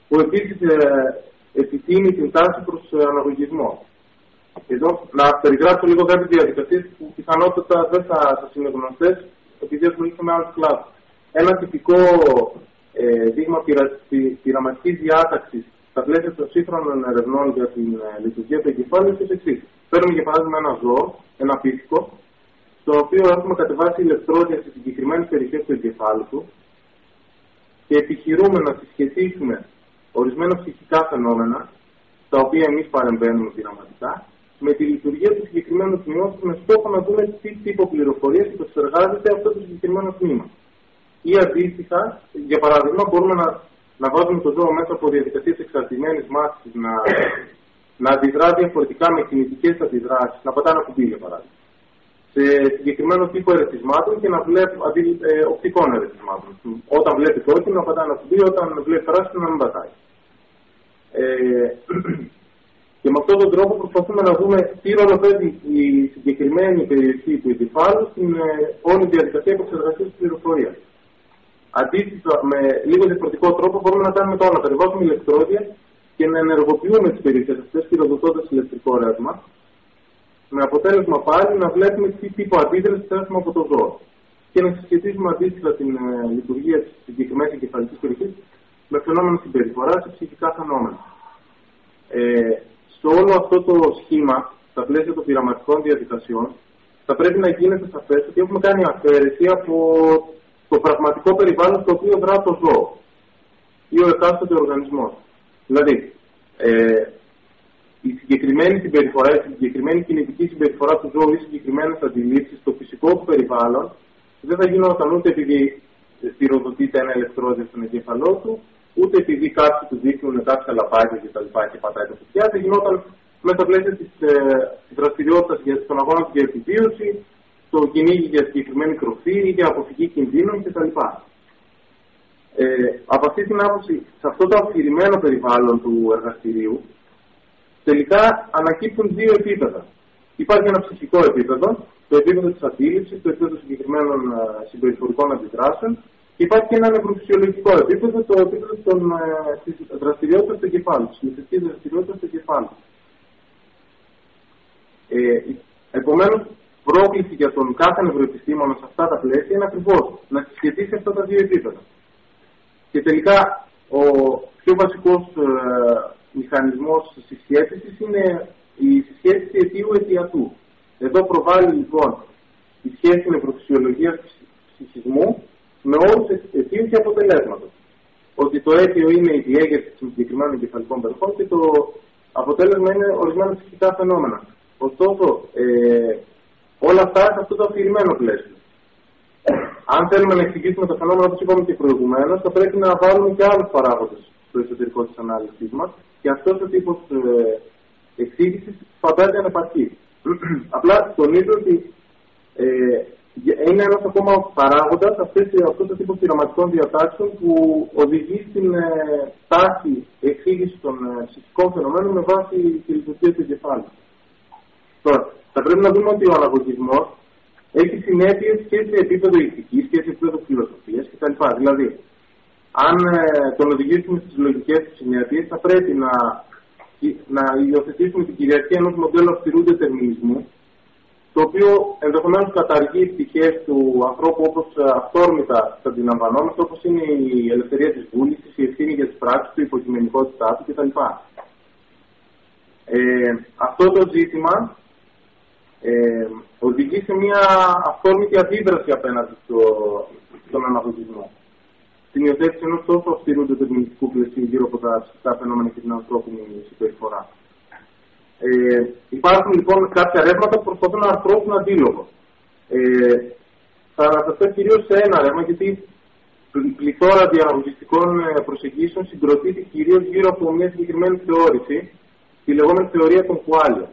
που επίσης επιτείνει την τάση προς αναλογισμό. Εδώ να περιγράψω λίγο κάποιες διαδικασίες που πιθανότατα δεν θα σας είναι γνωστές, επειδή ασχολείστε με άλλους κλάδους. Ένα τυπικό δείγμα πειραματικής διάταξης στα πλαίσια των σύγχρονων ερευνών για την λειτουργία του εγκεφάλου είναι το εξής. Παίρνουμε για παράδειγμα ένα ζώο, ένα πίθηκο, στο οποίο έχουμε κατεβάσει ηλεκτρόδια σε συγκεκριμένες περιοχές του εγκεφάλου του και επιχειρούμε να συσχετίσουμε ορισμένα ψυχικά φαινόμενα, τα οποία εμείς παρεμβαίνουμε πειραματικά, με τη λειτουργία του συγκεκριμένου τμήματος με στόχο να δούμε τι τύπο πληροφορίας επεξεργάζεται αυτό το συγκεκριμένο τμήμα. Ή αντίστοιχα, για παράδειγμα, μπορούμε να βάζουμε το ζώο μέσα από διαδικασίες εξαρτημένης μάθησης να αντιδρά διαφορετικά με κινητικές αντιδράσεις, να πατά ένα κουμπί για παράδειγμα, σε συγκεκριμένο τύπο ερεθισμάτων και να βλέπει οπτικών ερεθισμάτων. Όταν βλέπει κόκκινο, να πατά ένα κουμπί, όταν βλέπει πράσινο, να μην πατάει. Και με αυτόν τον τρόπο προσπαθούμε να δούμε τι ρόλο παίζει η συγκεκριμένη περιοχή του εγκεφάλου στην όλη διαδικασία επεξεργασίας της πληροφορίας. Αντίστοιχα, με λίγο διαφορετικό τρόπο μπορούμε να κάνουμε το άλλο. Να περιβάζουμε ηλεκτρόδια και να ενεργοποιούμε τις περιοχές αυτές, πυροδοτώντας ηλεκτρικό ρεύμα, με αποτέλεσμα πάλι να βλέπουμε τι τύπο αντίδραση θα έχουμε από το ζώο. Και να συσχετίσουμε αντίστοιχα την λειτουργία της συγκεκριμένης εγκεφαλικής περιοχής με φαινόμενα συμπεριφοράς και ψυχικά φαινόμενα. Στο όλο αυτό το σχήμα, στα πλαίσια των πειραματικών διαδικασιών, θα πρέπει να γίνεται σαφές ότι έχουμε κάνει αφαίρεση από το πραγματικό περιβάλλον στο οποίο δρά το ζώο ή ο εκάστοτε οργανισμός. Δηλαδή, η συγκεκριμένη συμπεριφορά, η συγκεκριμένη κινητική συμπεριφορά του ζώου ή συγκεκριμένες αντιλήψεις στο φυσικό του περιβάλλον δεν θα γινόταν ούτε επειδή πυροδοτείται ένα ηλεκτρόδιο στον εγκέφαλό του, ούτε επειδή κάποιοι του δείχνουν κάποια λαπάκια και πατάει τα κουτιά, θα γινόταν μέσα στα πλαίσια της δραστηριότητας στον αγώνα του για επιβίωση, το κυνήγι για συγκεκριμένη τροφή ή για αποφυγή κινδύνων κτλ. Από αυτή την άποψη, σε αυτό το αφηρημένο περιβάλλον του εργαστηρίου, τελικά ανακύπτουν δύο επίπεδα. Υπάρχει ένα ψυχικό επίπεδο, το επίπεδο της αντίληψης, το επίπεδο συγκεκριμένων συμπεριφορικών αντιδράσεων, και υπάρχει και ένα νευροφυσιολογικό επίπεδο, το επίπεδο της δραστηριότητας του εγκεφάλου, της μυστικής δραστηριότητας του εγκεφάλου. Επομένως, πρόκληση για τον κάθε νευροεπιστήμονα σε αυτά τα πλαίσια είναι ακριβώς να συσχετίσει αυτά τα δύο επίπεδα. Και τελικά, ο πιο βασικός μηχανισμός συσχέτισης είναι η συσχέτιση αιτίου-αιτιατού. Εδώ προβάλλει λοιπόν η σχέση νευροφυσιολογίας ψυχισμού με όρους αιτίου και αποτελέσματος. Ότι το αίτιο είναι η διέγερση των συγκεκριμένων εγκεφαλικών περιοχών και το αποτέλεσμα είναι ορισμένα ψυχικά φαινόμενα. Ωστόσο, όλα αυτά σε αυτό το αφηρημένο πλαίσιο. Αν θέλουμε να εξηγήσουμε τα φαινόμενα, όπως είπαμε και προηγουμένως, θα πρέπει να βάλουμε και άλλους παράγοντες στο εσωτερικό της ανάλυσης μας και αυτός ο τύπος εξήγησης φαντάζεται ανεπαρκή. Απλά τονίζω ότι είναι ένας ακόμα παράγοντας αυτός ο τύπος πειραματικών διατάξεων που οδηγεί στην τάση εξήγηση των ψυχικών φαινομένων με βάση τη λειτουργία του εγκεφάλου. Τώρα, θα πρέπει να δούμε ότι ο αναγωγισμός έχει συνέπειες και σε επίπεδο ηθικής και σε επίπεδο φιλοσοφίας κτλ. Δηλαδή, αν τον οδηγήσουμε στις λογικές του συνέπειες, θα πρέπει να υιοθετήσουμε την κυριαρχία ενός μοντέλου αυστηρού δετερμινισμού, το οποίο ενδεχομένως καταργεί πτυχές του ανθρώπου όπως αυθόρμητα τα αντιλαμβανόμαστε, όπως είναι η ελευθερία της βούλησης, η ευθύνη για τις πράξεις του, η υποκειμενικότητά του κτλ. Αυτό το ζήτημα οδηγεί σε μια αυθόρμητη αντίδραση απέναντι στον αναγωγισμό. Την υιοθέτηση ενός τόσο αυστηρού δετερμινιστικού πλαισίου γύρω από τα ψυχικά φαινόμενα και την ανθρώπινη συμπεριφορά. Υπάρχουν λοιπόν κάποια ρεύματα που προσπαθούν να αρθρώσουν αντίλογο. Θα αναφερθώ κυρίως σε ένα ρεύμα, γιατί η πληθώρα διαναγωγιστικών προσεγγίσεων συγκροτείται κυρίως γύρω από μια συγκεκριμένη θεώρηση, τη λεγόμενη θεωρία των κουάλια.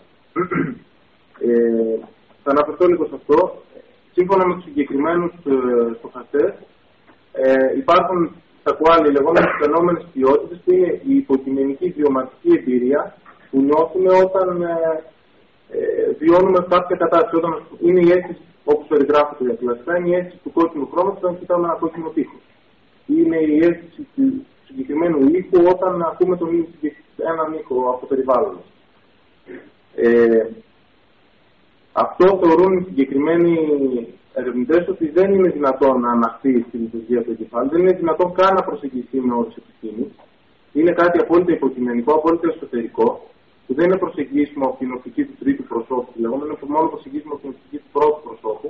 Θα αναφερθώ λίγο σε αυτό. Σύμφωνα με τους συγκεκριμένους στοχαστές, υπάρχουν στα κουάλια οι λεγόμενες φαινόμενες ποιότητες, που είναι η υποκειμενική βιωματική εμπειρία που νιώθουμε όταν βιώνουμε κάποια κατάσταση. Όταν είναι η αίσθηση, όπως περιγράφεται κλασικά, είναι η αίσθηση του κόκκινου χρώματος όταν κοιτάμε ένα κόκκινο τείχο. Είναι η αίσθηση συγκεκριμένου ήχου όταν ακούμε έναν ήχο από το περιβάλλον. Αυτό θεωρούν οι συγκεκριμένοι ερευνητές ότι δεν είναι δυνατόν να αναχθεί στη λειτουργία του εγκεφάλου, δεν είναι δυνατόν καν να προσεγγιστεί με όρους επιστήμης. Είναι κάτι απόλυτα υποκειμενικό, απόλυτα εσωτερικό, που δεν είναι προσεγγίσιμο από την οπτική του τρίτου προσώπου, λεγόμενο, είναι μόνο προσεγγίσιμο από την οπτική του πρώτου προσώπου.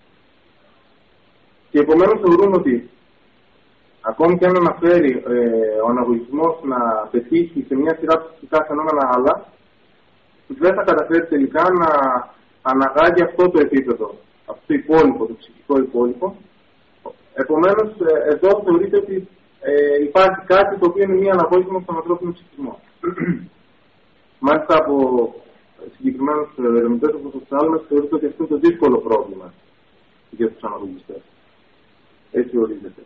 Και επομένως θεωρούν ότι ακόμη και αν αναφέρει ο αναγωγισμός να πετύχει σε μια σειρά ψυχικά φαινόμενα άλλα, δεν θα καταφέρει τελικά να αναγάγει αυτό το επίπεδο, αυτό το υπόλοιπο, το ψυχικό υπόλοιπο. Επομένως, εδώ θεωρείται ότι υπάρχει κάτι το οποίο είναι μια αναγώγηση στον ανθρώπινο ψυχισμό. Μάλιστα από συγκεκριμένους ερευνητές όπως ο Σάλμες θεωρείται ότι αυτό είναι το δύσκολο πρόβλημα για τους αναγωγιστές. Έτσι ορίζεται.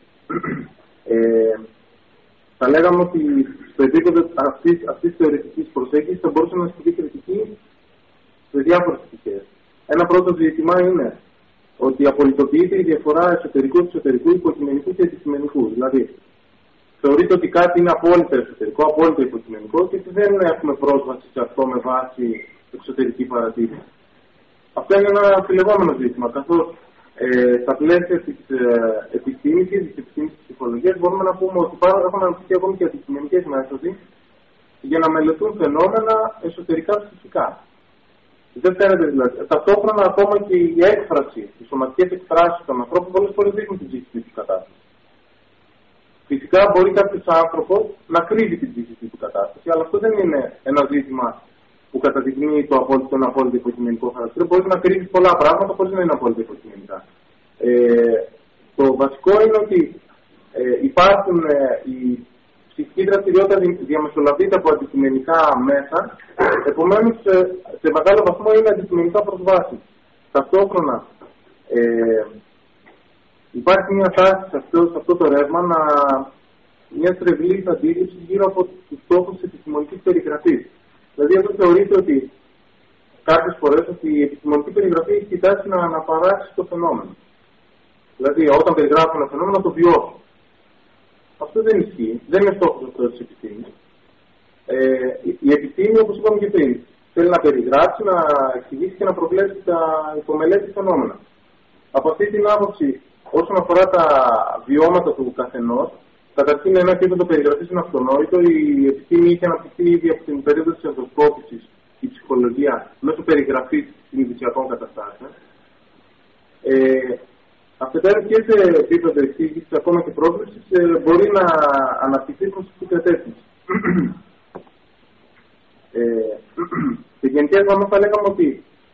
Θα λέγαμε ότι στο επίπεδο αυτής της θεωρητικής προσέγγισης θα μπορούσε να ασκηθεί κριτική σε διάφορες πτυχές. Ένα πρώτο ζήτημα είναι ότι απολυτοποιείται η διαφορά εσωτερικού, υποκειμενικού και επιστημονικού. Δηλαδή, θεωρείται ότι κάτι είναι απόλυτα εσωτερικό, απόλυτα υποκειμενικό και ότι δεν έχουμε πρόσβαση σε αυτό με βάση εξωτερική παρατήρηση. Αυτό είναι ένα αμφιλεγόμενο ζήτημα, καθώς στα πλαίσια της επιστήμης και της επιστήμης της ψυχολογίας μπορούμε να πούμε ότι έχουν αναπτυχθεί ακόμη και επιστημονικές μέθοδοι για να μελετούν φαινόμενα εσωτερικά ψυχικά. Δεν φαίνεται δηλαδή. Ταυτόχρονα ακόμα και η έκφραση, οι σωματικές εκφράσεις των ανθρώπων πολλές φορές δείχνουν την ψυχική του κατάσταση. Φυσικά μπορεί κάποιος άνθρωπος να κρύβει την ψυχική του κατάσταση, αλλά αυτό δεν είναι ένα ζήτημα που καταδεικνύει τον απόλυτο υποκειμενικό χαρακτήρα. Μπορεί να κρύβει πολλά πράγματα χωρίς να είναι απόλυτα υποκειμενικά. Το βασικό είναι ότι υπάρχουν η ψυχική δραστηριότητα διαμεσολαβείται από αντικειμενικά μέσα, επομένως σε μεγάλο βαθμό είναι αντικειμενικά προσβάσιμη. Ταυτόχρονα υπάρχει μια τάση σε αυτό το ρεύμα μια στρεβλής αντίληψη γύρω από τους στόχους της επιστημονικής περιγραφής. Δηλαδή εδώ θεωρείται ότι κάποιες φορές ότι η επιστημονική περιγραφή έχει την τάση να αναπαράξει το φαινόμενο. Δηλαδή όταν περιγράφουν ένα φαινόμενο να το βιώσουν. Αυτό δεν ισχύει, δεν είναι στόχος αυτό της επιστήμης. Η επιστήμη, όπως είπαμε και πριν, θέλει να περιγράψει, να εξηγήσει και να προβλέψει τα υπομελέτη φαινόμενα. Από αυτή την άποψη, όσον αφορά τα βιώματα του καθενός, καταρχήν ένα επίπεδο περιγραφής είναι αυτονόητο. Η επιστήμη είχε αναπτυχθεί ήδη από την περίοδο της ενδοσκόπησης, η ψυχολογία, μέσω περιγραφής συνειδησιακών καταστάσεων. Αφετέρου και σε επίπεδο εξήγησης, ακόμα και πρόβλεψης, μπορεί να αναπτυχθεί προς την κατεύθυνση. Σε γενικές γραμμές θα λέγαμε ότι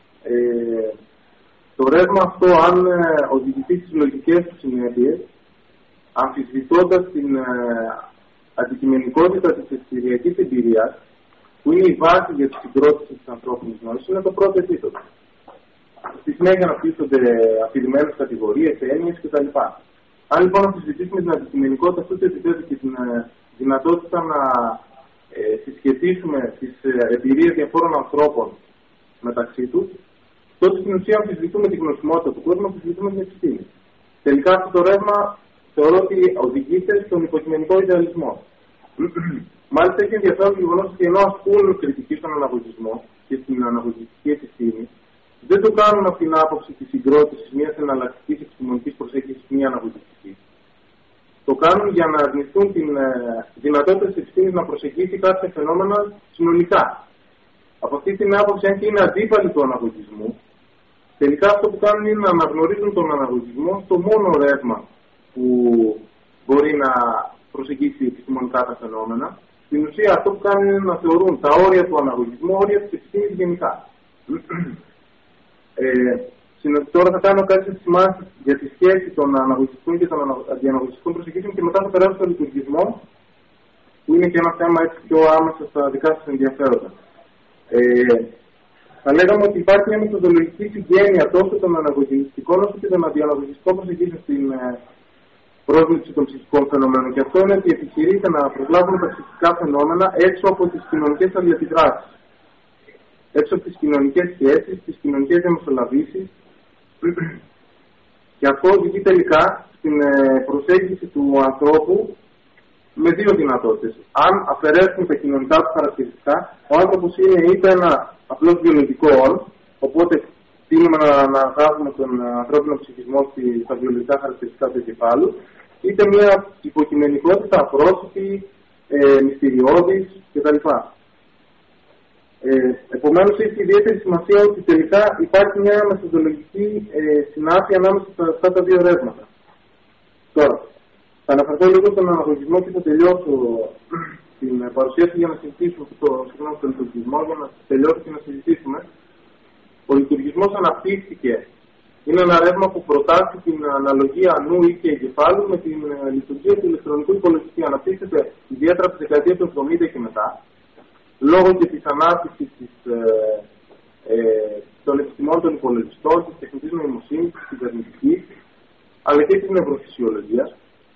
το ρεύμα αυτό, αν οδηγηθεί στις λογικές του συνέπειες, αμφισβητώντας την αντικειμενικότητα της αισθηριακής εμπειρίας, που είναι η βάση για τη συγκρότηση της ανθρώπινης γνώσης, είναι το πρώτο επίπεδο. Στη συνέχεια αναπτύσσονται αφηρημένες κατηγορίες, έννοιες κτλ. Αν λοιπόν αμφισβητήσουμε την αντικειμενικότητα αυτού του επίπεδου και την δυνατότητα να συσχετίσουμε τις εμπειρίες διαφόρων ανθρώπων μεταξύ τους, τότε στην ουσία αμφισβητούμε την γνωσιμότητα του κόσμου, αμφισβητούμε την επιστήμη. Τελικά αυτό το ρεύμα θεωρώ ότι οδηγείται στον υποκειμενικό ιδεαλισμό. Μάλιστα έχει ενδιαφέρον το γεγονός ότι ενώ ασκούν κριτική στον αναγωγισμό και στην αναγωγιστική επιστήμη, δεν το κάνουν από την άποψη της συγκρότησης μιας εναλλακτικής επιστημονικής προσέγγισης μια αναγωγιστική. Το κάνουν για να αρνηθούν την δυνατότητα της επιστήμης να προσεγγίσει κάποια φαινόμενα συνολικά. Από αυτή την άποψη, αν και είναι αντίπαλοι του αναγωγισμού, τελικά αυτό που κάνουν είναι να αναγνωρίζουν τον αναγωγισμό στο μόνο ρεύμα που μπορεί να προσεγγίσει επιστημονικά τα φαινόμενα. Στην ουσία αυτό που κάνουν είναι να θεωρούν τα όρια του αναγωγισμού όρια της επιστήμης γενικά. Τώρα θα κάνω κάποιες επισημάνσεις για τη σχέση των αναγωγιστικών και των αντιαναγωγιστικών προσεγγίσεων και μετά θα περάσω στο λειτουργισμό, που είναι και ένα θέμα έτσι πιο άμεσα στα δικά σας ενδιαφέροντα. Θα λέγαμε ότι υπάρχει μια μεθοδολογική συγγένεια τόσο των αναγωγιστικών όσο και των αντιαναγωγιστικών προσεγγίσεων στην πρόσληψη των ψυχικών φαινομένων. Και αυτό είναι ότι επιχειρείται να προσλάβουμε τα ψυχικά φαινόμενα έξω από τις κοινωνικές αλληλεπιδράσεις. Έξω από τις κοινωνικές σχέσεις, τις κοινωνικές διαμεσολαβήσεις. Και αυτό οδηγεί τελικά στην προσέγγιση του ανθρώπου με δύο δυνατότητες. Αν αφαιρέσουν τα κοινωνικά του χαρακτηριστικά, ο άνθρωπος είναι είτε ένα απλώς βιολογικό όν, οπότε τείνουμε να γράφουμε τον ανθρώπινο ψυχισμό στα βιολογικά χαρακτηριστικά του εγκεφάλου, είτε μια υποκειμενικότητα απρόσωπη, μυστηριώδης κτλ. Επομένως, έχει ιδιαίτερη σημασία ότι τελικά υπάρχει μια μεθοδολογική συνάφεια ανάμεσα σε αυτά τα δύο ρεύματα. Τώρα, θα αναφερθώ λίγο στον αναλογισμό και θα τελειώσω την παρουσίαση για να συζητήσουμε τον λειτουργισμό, για να τελειώσω και να συζητήσουμε. Ο λειτουργισμός αναπτύχθηκε. Είναι ένα ρεύμα που προτάσει την αναλογία νου ή και εγκεφάλου με την λειτουργία του ηλεκτρονικού υπολογιστή. Αναπτύσσεται ιδιαίτερα από τη δεκαετία του 70 και μετά, λόγω και της ανάπτυξης των επιστημών των υπολογιστών, της τεχνητής νοημοσύνης, της κybernetics, αλλά και της νευροφυσιολογίας.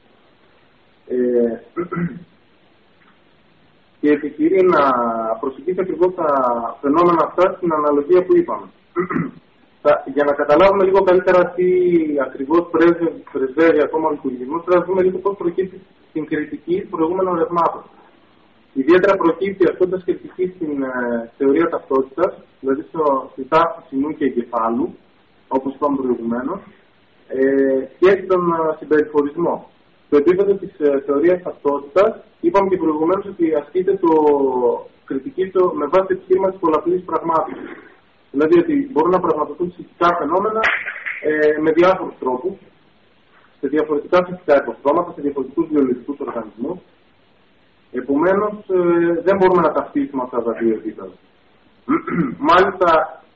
Και επιχειρεί να προσεγγίσει ακριβώς τα φαινόμενα αυτά στην αναλογία που είπαμε. Για να καταλάβουμε λίγο καλύτερα τι ακριβώς πρεσβεύει ακόμα ο λειτουργισμός, πρέπει να δούμε λίγο πώς προκύπτει στην κριτική προηγούμενων ρευμάτων. Ιδιαίτερα προκύπτει αρχόντας κριτική στην θεωρία ταυτότητας, δηλαδή στη ταύτιση νου και εγκεφάλου, όπως είπαμε προηγουμένως, και στον συμπεριφορισμό. Στο επίπεδο της θεωρίας ταυτότητας, είπαμε και προηγουμένως ότι ασκείται το κριτική με βάση το επιχείρημα της πολλαπλής πραγμάτωσης. Δηλαδή ότι μπορούν να πραγματοποιούν ψυχικά φαινόμενα με διάφορους τρόπους, σε διαφορετικά φυσικά υποστρώματα, σε διαφορετικούς βιολογικούς οργανισμούς. Επομένως, δεν μπορούμε να ταυτίσουμε αυτά τα δύο επίπεδα. Μάλιστα,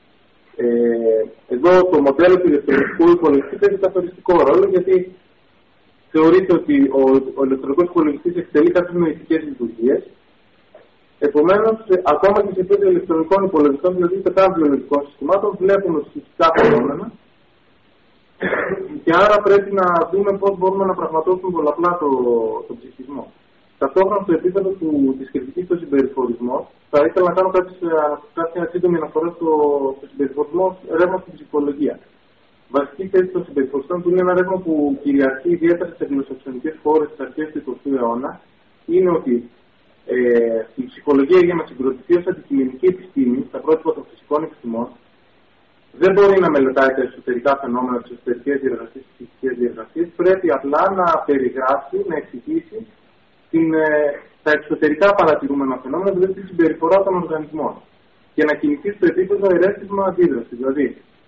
εδώ το μοντέλο του ηλεκτρονικού υπολογιστή παίζει καθοριστικό ρόλο, γιατί θεωρείται ότι ο ηλεκτρονικός υπολογιστής εκτελεί κάποιες νοητικές λειτουργίες. Επομένως, ακόμα και σε επίπεδο ηλεκτρονικών υπολογιστών, δηλαδή σε κάθε βιολογικών συστημάτων, βλέπουμε φυσικά φαινόμενα. Και άρα πρέπει να δούμε πώς μπορούμε να πραγματώσουμε πολλαπλά τον ψυχισμό. Ταυτόχρονα στο επίπεδο της κριτικής του συμπεριφορισμού, θα ήθελα να κάνω κάποια σύντομη αναφορά στο συμπεριφορισμό ρεύμα στην ψυχολογία. Βασική θέση των συμπεριφοριστών που είναι ένα ρεύμα που κυριαρχεί ιδιαίτερα στις αγγλοσαξονικές χώρες της αρχές του 20ου αιώνα, είναι ότι η ψυχολογία, για να συγκροτηθεί ως αντικειμενική επιστήμη στα πρότυπα των φυσικών επιστημών, δεν μπορεί να μελετάει τα εσωτερικά φαινόμενα, τις εσωτερικές διεργασίες, τις ψυχικές διεργασίες, πρέπει απλά να περιγράψει, να εξηγήσει τα εξωτερικά παρατηρούμενα φαινόμενα, δηλαδή τη συμπεριφορά των οργανισμών, και να κινηθεί στο επίπεδο ερέθισμα-αντίδραση. Δηλαδή,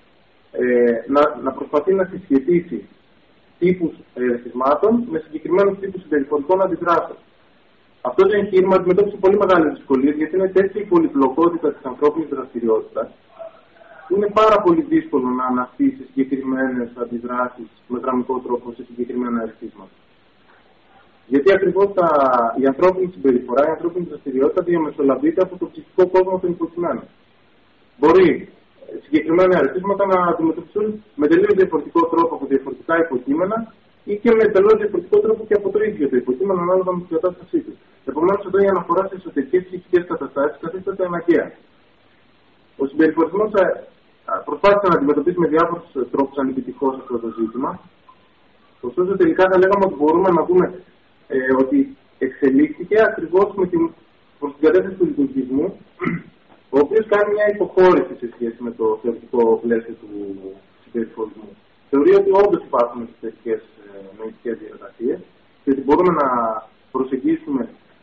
να προσπαθεί να συσχετίσει τύπους ερεθισμάτων με συγκεκριμένους τύπους συμπεριφορικών αντιδράσεων. Αυτό το εγχείρημα αντιμετώπισε πολύ μεγάλες δυσκολίες, γιατί είναι τέτοια η πολυπλοκότητα της ανθρώπινης δραστηριότητας, που είναι πάρα πολύ δύσκολο να αναστήσει συγκεκριμένες αντιδράσεις με γραμμικό τρόπο σε συγκεκριμένα ερεθίσματα. Γιατί ακριβώς η ανθρώπινη συμπεριφορά, η ανθρώπινη δραστηριότητα διαμεσολαβείται από το ψυχικό κόσμο των υποκειμένων. Μπορεί συγκεκριμένα ερεθίσματα να αντιμετωπιστούν με τελείως διαφορετικό τρόπο από διαφορετικά υποκείμενα ή και με τελείως διαφορετικό τρόπο και από το ίδιο το υποκείμενο, ανάλογα με την κατάστασή του. Επομένως, εδώ η αναφορά σε εσωτερικές ψυχικές καταστάσεις καθίσταται αναγκαία. Ο συμπεριφορισμός προσπάθησε να αντιμετωπίσει με διάφορους τρόπους ανεπιτυχώς αυτό το ζήτημα. Ωστόσο, τελικά θα λέγαμε ότι μπορούμε να δούμε ότι εξελίχθηκε ακριβώς προς την κατεύθυνση του λειτουργισμού, ο οποίος κάνει μια υποχώρηση σε σχέση με το θεωρητικό πλαίσιο του συμπεριφορισμού. Θεωρεί ότι όντως υπάρχουν εσωτερικές νοητικές διεργασίες και ότι μπορούμε να προσεγγίσουμε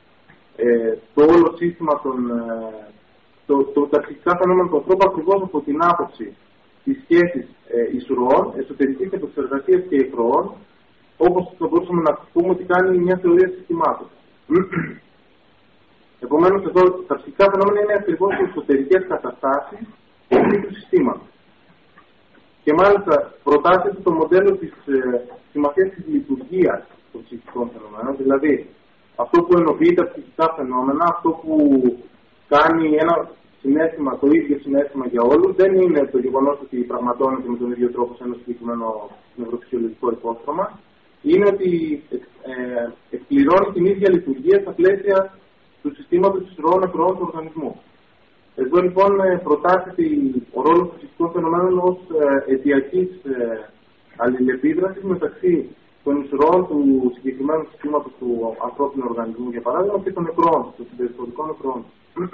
το όλο σύστημα τα ψυχικά φαινόμενα του ανθρώπου ακριβώς από την άποψη της σχέσης εισρωών, εσωτερικής επεξεργασίας και εκροών, όπως θα μπορούσαμε να πούμε ότι κάνει μια θεωρία συστημάτων. Επομένως, εδώ τα ψυχικά φαινόμενα είναι ακριβώς οι εσωτερικές καταστάσεις του συστήματος. Και μάλιστα προτάσσεται το μοντέλο της σημασίας της λειτουργίας των ψυχικών φαινομένων, δηλαδή αυτό που ενοποιεί τα ψυχικά φαινόμενα, αυτό που κάνει ένα συναίσθημα, το ίδιο συναίσθημα για όλους, δεν είναι το γεγονός ότι πραγματώνεται με τον ίδιο τρόπο σε ένα συγκεκριμένο νευροφυσιολογικό υπόστρωμα, είναι ότι εκπληρώνει την ίδια λειτουργία στα πλαίσια του συστήματος της ροών-εκροών του οργανισμού. Εδώ λοιπόν προτάσσεται ο ρόλος των ψυχικών φαινομένων ως αιτιακής αλληλεπίδρασης μεταξύ των ισορροών του συγκεκριμένου συστήματος του ανθρώπινου οργανισμού, για παράδειγμα, και των νεκρών, των συμπεριφορικών νεκρών.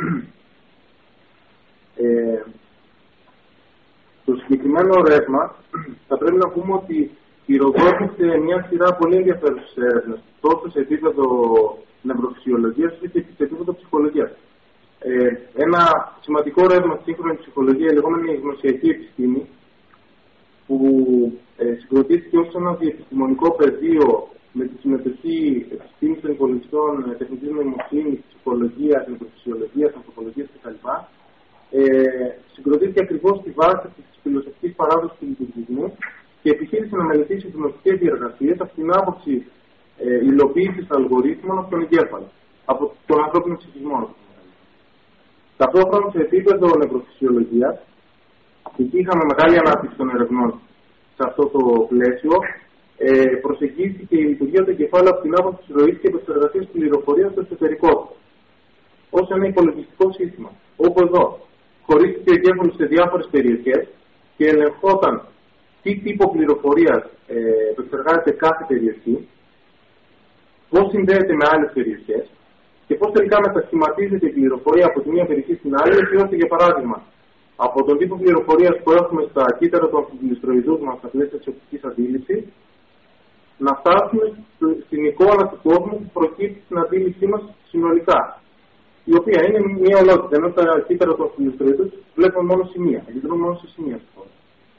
Το συγκεκριμένο ρεύμα θα πρέπει να πούμε ότι πυροδότησε μια σειρά πολύ ενδιαφέρουσες έρευνες, τόσο σε επίπεδο νευροφυσιολογίας όσο και σε επίπεδο ψυχολογίας. Ένα σημαντικό ρεύμα στη σύγχρονη ψυχολογία, η λεγόμενη γνωσιακή επιστήμη, που συγκροτήθηκε ως ένα διεπιστημονικό πεδίο με τη συμμετοχή επιστήμης των υπολογιστών, τεχνητής νοημοσύνης, ψυχολογίας, νευροφυσιολογίας, ανθρωπολογίας κτλ. Συγκροτήθηκε ακριβώς στη βάση της φιλοσοφικής παράδοσης του λειτουργισμού και επιχείρησε να μελετήσει γνωστικές διεργασίες από την άποψη υλοποίησης αλγορίθμων από τον εγκέφαλο, από τον ανθρώπινο ψυχισμό. Ταυτόχρονα σε επίπεδο νευροφυσιολογίας, εκεί είχαμε μεγάλη ανάπτυξη των ερευνών σε αυτό το πλαίσιο, προσεγγίστηκε η λειτουργία του εγκεφάλου από την άποψη της ροής και επεξεργασίας πληροφορίας στο εσωτερικό του, ως ένα υπολογιστικό σύστημα. Όπου εδώ χωρίστηκε ο εγκέφαλος σε διάφορες περιοχές και ελεγχόταν τι τύπο πληροφορίας επεξεργάζεται κάθε περιοχή, πώς συνδέεται με άλλες περιοχές και πώς τελικά μετασχηματίζεται η πληροφορία από τη μία περιοχή στην άλλη, έτσι ώστε, για παράδειγμα, από τον τύπο πληροφορίας που έχουμε στα κύτταρα του αμφιβληστροειδούς μας στα πλαίσια της οπτικής αντίληψης, να φτάσουμε στην εικόνα του κόσμου που προκύπτει στην αντίληψή μας συνολικά, η οποία είναι μια ολότητα. Ενώ τα κύτταρα του αμφιβληστροειδούς βλέπουμε μόνο σημεία, αντιδρούν μόνο σε σημεία του κόσμου.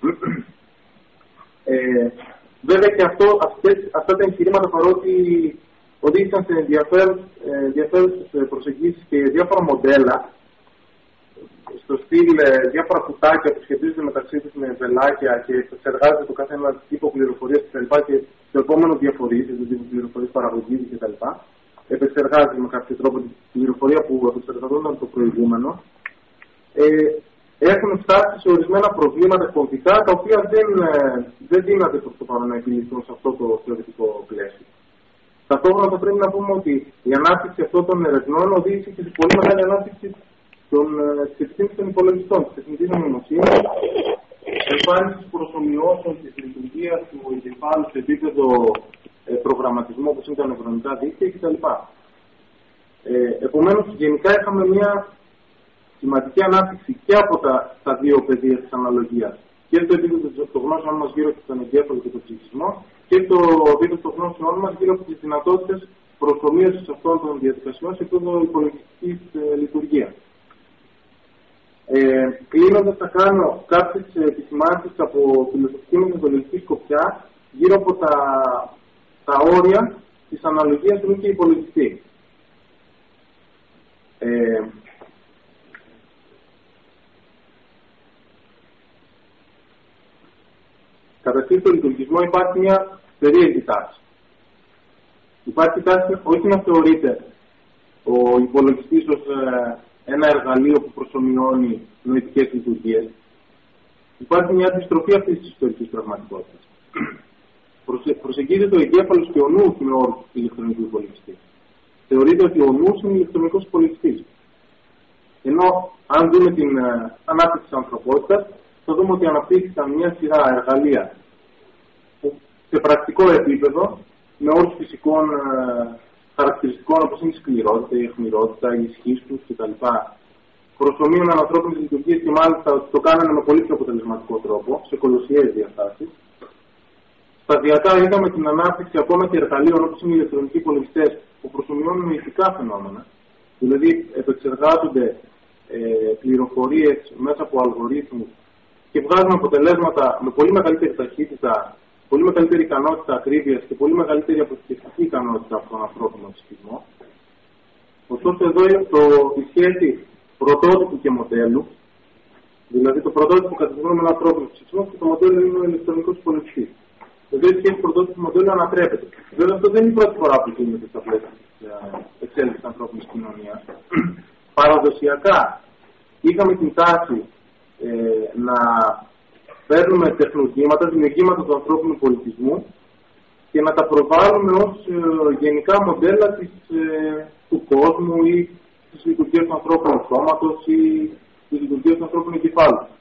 Βέβαια και αυτά τα εγχειρήματα, παρότι οδήγησαν σε ενδιαφέρουσες προσεγγίσεις και διάφορα μοντέλα, στο στυλ διάφορα κουτάκια που σχετίζονται μεταξύ τους με βελάκια και εξεργάζεται το κάθε ένα τύπο πληροφορίας κτλ. Και το επόμενο διαφορίζει, το τύπο πληροφορίας παραγωγής κτλ. Επεξεργάζεται με κάποιο τρόπο την πληροφορία που επεξεργαζόταν το προηγούμενο. Έχουν φτάσει σε ορισμένα προβλήματα κομβικά, τα οποία δεν δύναται προς το παρόν να επιληθούν σε αυτό το θεωρητικό πλαίσιο. Ταυτόχρονα θα πρέπει να πούμε ότι η ανάπτυξη αυτών των ερευνών οδήγησε και σε πολύ μεγάλη ανάπτυξη της επιστήμης των υπολογιστών, της τεχνητής νοημοσύνης, εμφάνισης προσομοιώσεων της λειτουργίας του εγκεφάλου σε επίπεδο προγραμματισμού, όπως είναι τα νευρονικά δίκτυα κτλ. Επομένως, γενικά είχαμε μια σημαντική ανάπτυξη και από τα δύο πεδία της αναλογίας. Και στο επίπεδο των γνώσεων μας γύρω από τον εγκέφαλο και τον ψυχισμό, και στο επίπεδο των γνώσεων μας γύρω από τις δυνατότητες προσομοίωσης αυτών των διαδικασιών σε επίπεδο υπολογιστικής λειτουργίας. Κλείνοντας, θα κάνω κάποιες επισημάνσεις από φιλοσοφική και μεθοδολογική σκοπιά γύρω από τα όρια της αναλογίας του και υπολογιστή. Καταρχήν, στο λειτουργισμό υπάρχει μια περίεργη τάση. Υπάρχει τάση όχι να θεωρείται ο υπολογιστής ως ένα εργαλείο που προσομοιώνει νοητικές λειτουργίες. Υπάρχει μια αντιστροφή αυτής της ιστορικής πραγματικότητας. Προσεγγίζεται ο εγκέφαλος και ο νους με όρους του ηλεκτρονικού υπολογιστή. Θεωρείται ότι ο νους είναι ηλεκτρονικός υπολογιστής. Ενώ αν δούμε την ανάπτυξη της ανθρωπότητας, θα δούμε ότι αναπτύχθηκαν μια σειρά εργαλεία σε πρακτικό επίπεδο, με όρους φυσικών χαρακτηριστικών όπως είναι η σκληρότητα, η αιχμηρότητα, η ισχύ τους κτλ. Προσομοίωναν ανθρώπινες λειτουργίες και μάλιστα το κάνανε με πολύ πιο αποτελεσματικό τρόπο, σε κολοσιαίες διαστάσεις. Σταδιακά είδαμε την ανάπτυξη ακόμα και εργαλείων όπως είναι οι ηλεκτρονικοί υπολογιστές που προσομοιώνουν νοητικά φαινόμενα, δηλαδή επεξεργάζονται πληροφορίες μέσα από αλγορίθμους και βγάζουν αποτελέσματα με πολύ μεγαλύτερη ταχύτητα, πολύ μεγαλύτερη ικανότητα ακρίβειας και πολύ μεγαλύτερη αποθηκευτική ικανότητα από τον ανθρώπινο ψυχισμό. Ωστόσο, εδώ η σχέση πρωτότυπου και μοντέλου, δηλαδή το πρωτότυπο κατηγορούμε με έναν ανθρώπινο ψυχισμό και το μοντέλο είναι ο ηλεκτρονικός υπολογιστής. Εδώ η σχέση πρωτότυπου μοντέλου ανατρέπεται. Βέβαια, αυτό δεν είναι η πρώτη φορά που γίνεται στα πλαίσια της εξέλιξης της ανθρώπινης κοινωνίας. Παραδοσιακά, είχαμε την τάση να παίρνουμε τεχνογήματα, δημιουργήματα του ανθρώπινου πολιτισμού και να τα προβάλλουμε ως γενικά μοντέλα του κόσμου ή της λειτουργίας του ανθρώπινου σώματος ή της λειτουργίας του ανθρώπινου εγκεφάλου.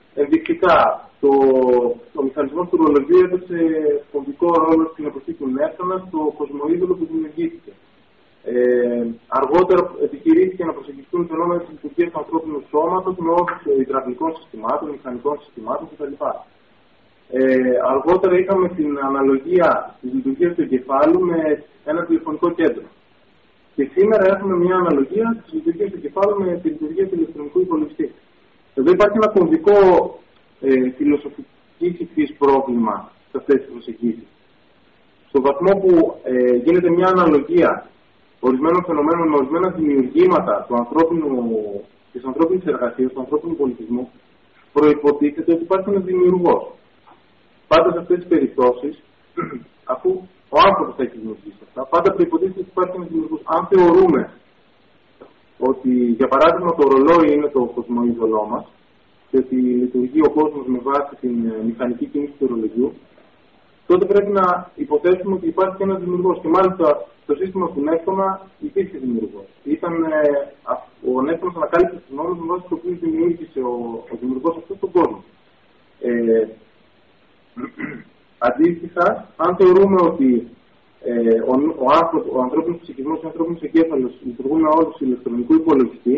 Ενδεικτικά, ο μηχανισμός του ρολογίου έδωσε κομβικό ρόλο στην εποχή του Νεύτωνα στο κοσμοείδωλο που δημιουργήθηκε. Αργότερα επιχειρήθηκε να προσεγγιστούν φαινόμενα της λειτουργίας του ανθρώπινου σώματος με όρους υδραυλικών συστημάτων, μηχανικών συστημάτων κτλ. Αργότερα είχαμε την αναλογία της λειτουργίας του εγκεφάλου με ένα τηλεφωνικό κέντρο. Και σήμερα έχουμε μια αναλογία της λειτουργίας του εγκεφάλου με τη λειτουργία του ηλεκτρονικού υπολογιστή. Εδώ υπάρχει ένα κομβικό φιλοσοφική υφής πρόβλημα σε αυτές τις προσεγγίσεις. Στον βαθμό που γίνεται μια αναλογία ορισμένων φαινομένων με ορισμένα δημιουργήματα της ανθρώπινης εργασίας, του ανθρώπινου πολιτισμού, προϋποτίθεται ότι υπάρχει ένας δημιουργός. Πάντα σε αυτές τις περιπτώσεις, αφού ο άνθρωπος θα έχει δημιουργήσει αυτά, πάντα προϋποτίθεται ότι υπάρχει ένας δημιουργός. Αν θεωρούμε ότι, για παράδειγμα, το ρολόι είναι το κοσμοείδωλό μας και ότι λειτουργεί ο κόσμος με βάση την μηχανική κίνηση του ρολογιού, τότε πρέπει να υποθέσουμε ότι υπάρχει και ένας δημιουργός. Και μάλιστα στο σύστημα του Νεύτωνα υπήρχε δημιουργός. Ο Νεύτωνας ανακάλυψε τους νόμους με βάση τους οποίους δημιούργησε ο δημιουργός αυτός τον κόσμο. Αντίστοιχα, αν θεωρούμε ότι ο ανθρώπινος ψυχισμός και ο ανθρώπινος εγκέφαλος λειτουργούν με όρους ηλεκτρονικού υπολογιστή,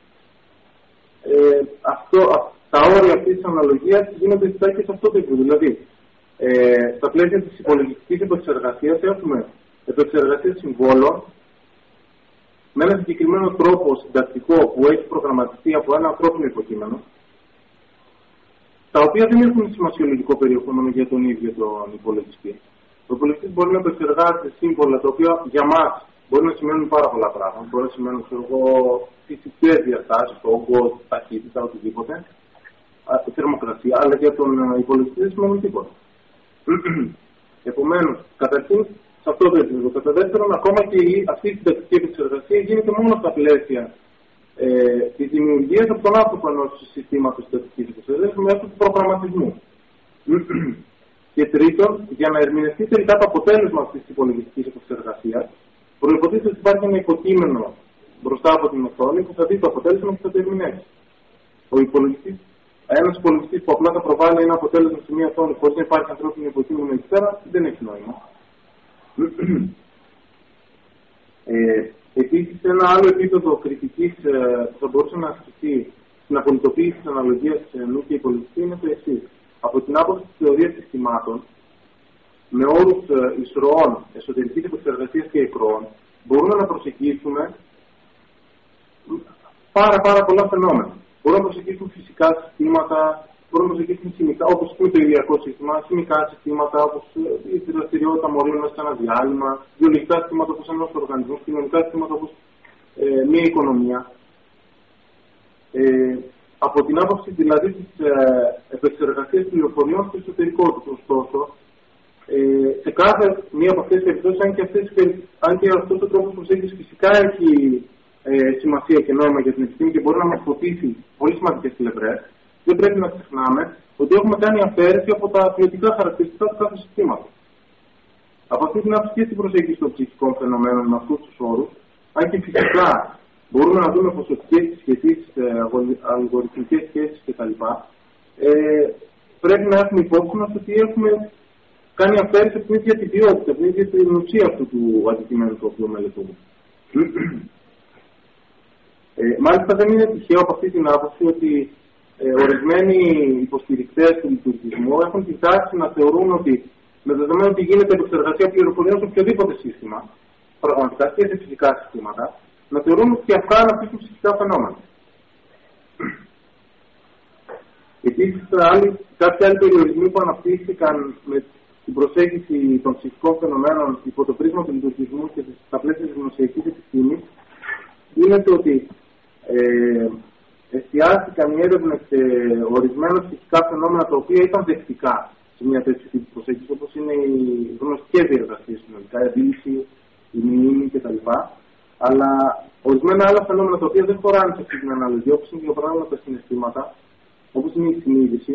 τα όρια αυτής της αναλογίας γίνονται ζητά και σε αυτό το επίπεδο. Δηλαδή, στα πλαίσια της υπολογιστικής επεξεργασίας έχουμε επεξεργασία συμβόλων με ένα συγκεκριμένο τρόπο συντακτικό που έχει προγραμματιστεί από ένα ανθρώπινο υποκείμενο, τα οποία δεν έχουν σημασιολογικό περιεχόμενο για τον ίδιο τον υπολογιστή. Ο υπολογιστής μπορεί να επεξεργάζεται σύμβολα τα οποία για μας μπορεί να σημαίνουν πάρα πολλά πράγματα. Μπορεί να σημαίνουν φυσικές διαστάσεις, όγκο, ταχύτητα, οτιδήποτε, θερμοκρασία, αλλά για τον υπολογιστή δεν σημαίνουν τίποτα. Επομένως, καταρχήν σε αυτό το επίπεδο. Κατά δεύτερον, ακόμα και αυτή η συντακτική επεξεργασία γίνεται μόνο στα πλαίσια της δημιουργίας από τον άνθρωπο ενός συστήματος συντακτικής επεξεργασίας μέσω του προγραμματισμού. Και τρίτον, για να ερμηνευτεί τελικά το αποτέλεσμα αυτής της υπολογιστικής επεξεργασίας, προϋποτίθεται ότι υπάρχει ένα υποκείμενο μπροστά από την οθόνη που θα δει το αποτέλεσμα και θα το ερμηνεύσει. Ένας υπολογιστής που απλά θα προβάλλει ένα αποτέλεσμα σε μια οθόνη χωρίς να υπάρχει ανθρώπινο υποκείμενο εκεί πέρα, δεν έχει νόημα. Επίσης, ένα άλλο επίπεδο κριτικής που θα μπορούσε να ασκηθεί στην απολυτοποίηση της αναλογίας νου και υπολογιστή είναι το εξής. Από την άποψη της θεωρίας συστημάτων, με όρους εισρωών, εσωτερικής επεξεργασίας και εκροών, μπορούμε να προσεγγίσουμε πάρα πολλά φαινόμενα. Μπορούμε να προσεγγίσουμε φυσικά συστήματα, μπορούμε να προσεγγίσουμε χημικά, όπως το ηλιακό σύστημα, χημικά συστήματα, όπως η δραστηριότητα μορίων μέσα σε ένα διάλειμμα, βιολογικά συστήματα όπως ένας οργανισμός, κοινωνικά συστήματα όπως μια οικονομία. Από την άποψη δηλαδή της επεξεργασίας πληροφοριών στο εσωτερικό του, ωστόσο, σε κάθε μία από αυτές τις περιπτώσεις, αν και αυτός ο τρόπος προσέγγισης φυσικά έχει σημασία και νόημα για την επιστήμη και μπορεί να μας φωτίσει πολύ σημαντικές πλευρές, δεν πρέπει να ξεχνάμε ότι έχουμε κάνει αφαίρεση από τα ποιοτικά χαρακτηριστικά του κάθε συστήματος. Από αυτή την άποψη και στην προσέγγιση των ψυχικών φαινομένων με αυτούς τους όρους, αν και φυσικά μπορούμε να δούμε ποσοτικές σχέσεις, αλγοριθμικές σχέσεις κτλ. Πρέπει να έχουμε υπόψη μας ότι έχουμε κάνει αφαίρεση από την ίδια την ποιότητα, από την ίδια την ουσία αυτού του αντικειμένου το οποίο μελετούμε. Μάλιστα δεν είναι τυχαίο από αυτή την άποψη ότι ορισμένοι υποστηρικτές του λειτουργισμού έχουν την τάση να θεωρούν ότι με δεδομένο ότι γίνεται επεξεργασία πληροφοριών σε οποιοδήποτε σύστημα, πραγματικά και σε φυσικά συστήματα, να θεωρούν ότι αυτά αναπτύσσουν ψυχικά φαινόμενα. Επίσης, κάποιοι άλλοι περιορισμοί που αναπτύχθηκαν με την προσέγγιση των ψυχικών φαινομένων υπό το πρίσμα του λειτουργισμού και στα πλαίσια της γνωσιακής επιστήμης είναι το ότι εστιάστηκαν οι έρευνες σε ορισμένα ψυχικά φαινόμενα τα οποία ήταν δεκτικά σε μια τέτοια τύπη προσέγγιση, όπως είναι οι γνωστικές διεργασίες συνολικά, η αντίληψη, η μνήμη κτλ. Αλλά ορισμένα άλλα φαινόμενα τα οποία δεν χωράνε σε αυτή την αναλογία, όπως είναι για παράδειγμα τα συναισθήματα, όπως είναι η συνείδηση,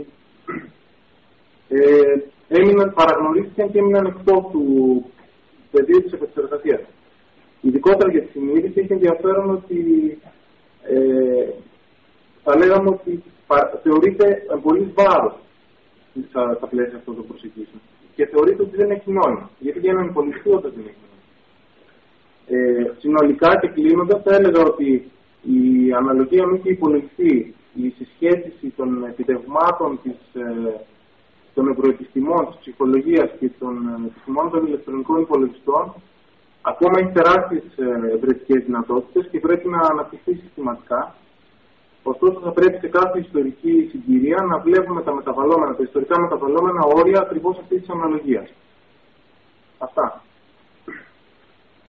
παραγνωρίστηκαν και έμειναν εκτός του πεδίου της επεξεργασίας. Ειδικότερα για τη συνείδηση έχει ενδιαφέρον ότι θα λέγαμε ότι θεωρείται πολύ βάρος στα πλαίσια αυτών των προσεγγίσεων. Και θεωρείται ότι δεν έχει νόημα. Γιατί για έναν υπολογιστή όντως δεν έχει νόημα. Συνολικά και κλείνοντας, θα έλεγα ότι η αναλογία μου και η υπολογιστή, η συσχέτιση των επιτευγμάτων των ευρωεπιστημών, της ψυχολογίας και των επιστημών των ηλεκτρονικών υπολογιστών ακόμα έχει τεράστιες ευρετικές δυνατότητες και πρέπει να αναπτυχθεί συστηματικά. Ωστόσο, θα πρέπει σε κάθε ιστορική συγκυρία να βλέπουμε τα ιστορικά μεταβαλλόμενα όρια ακριβώς αυτής της αναλογίας. Αυτά.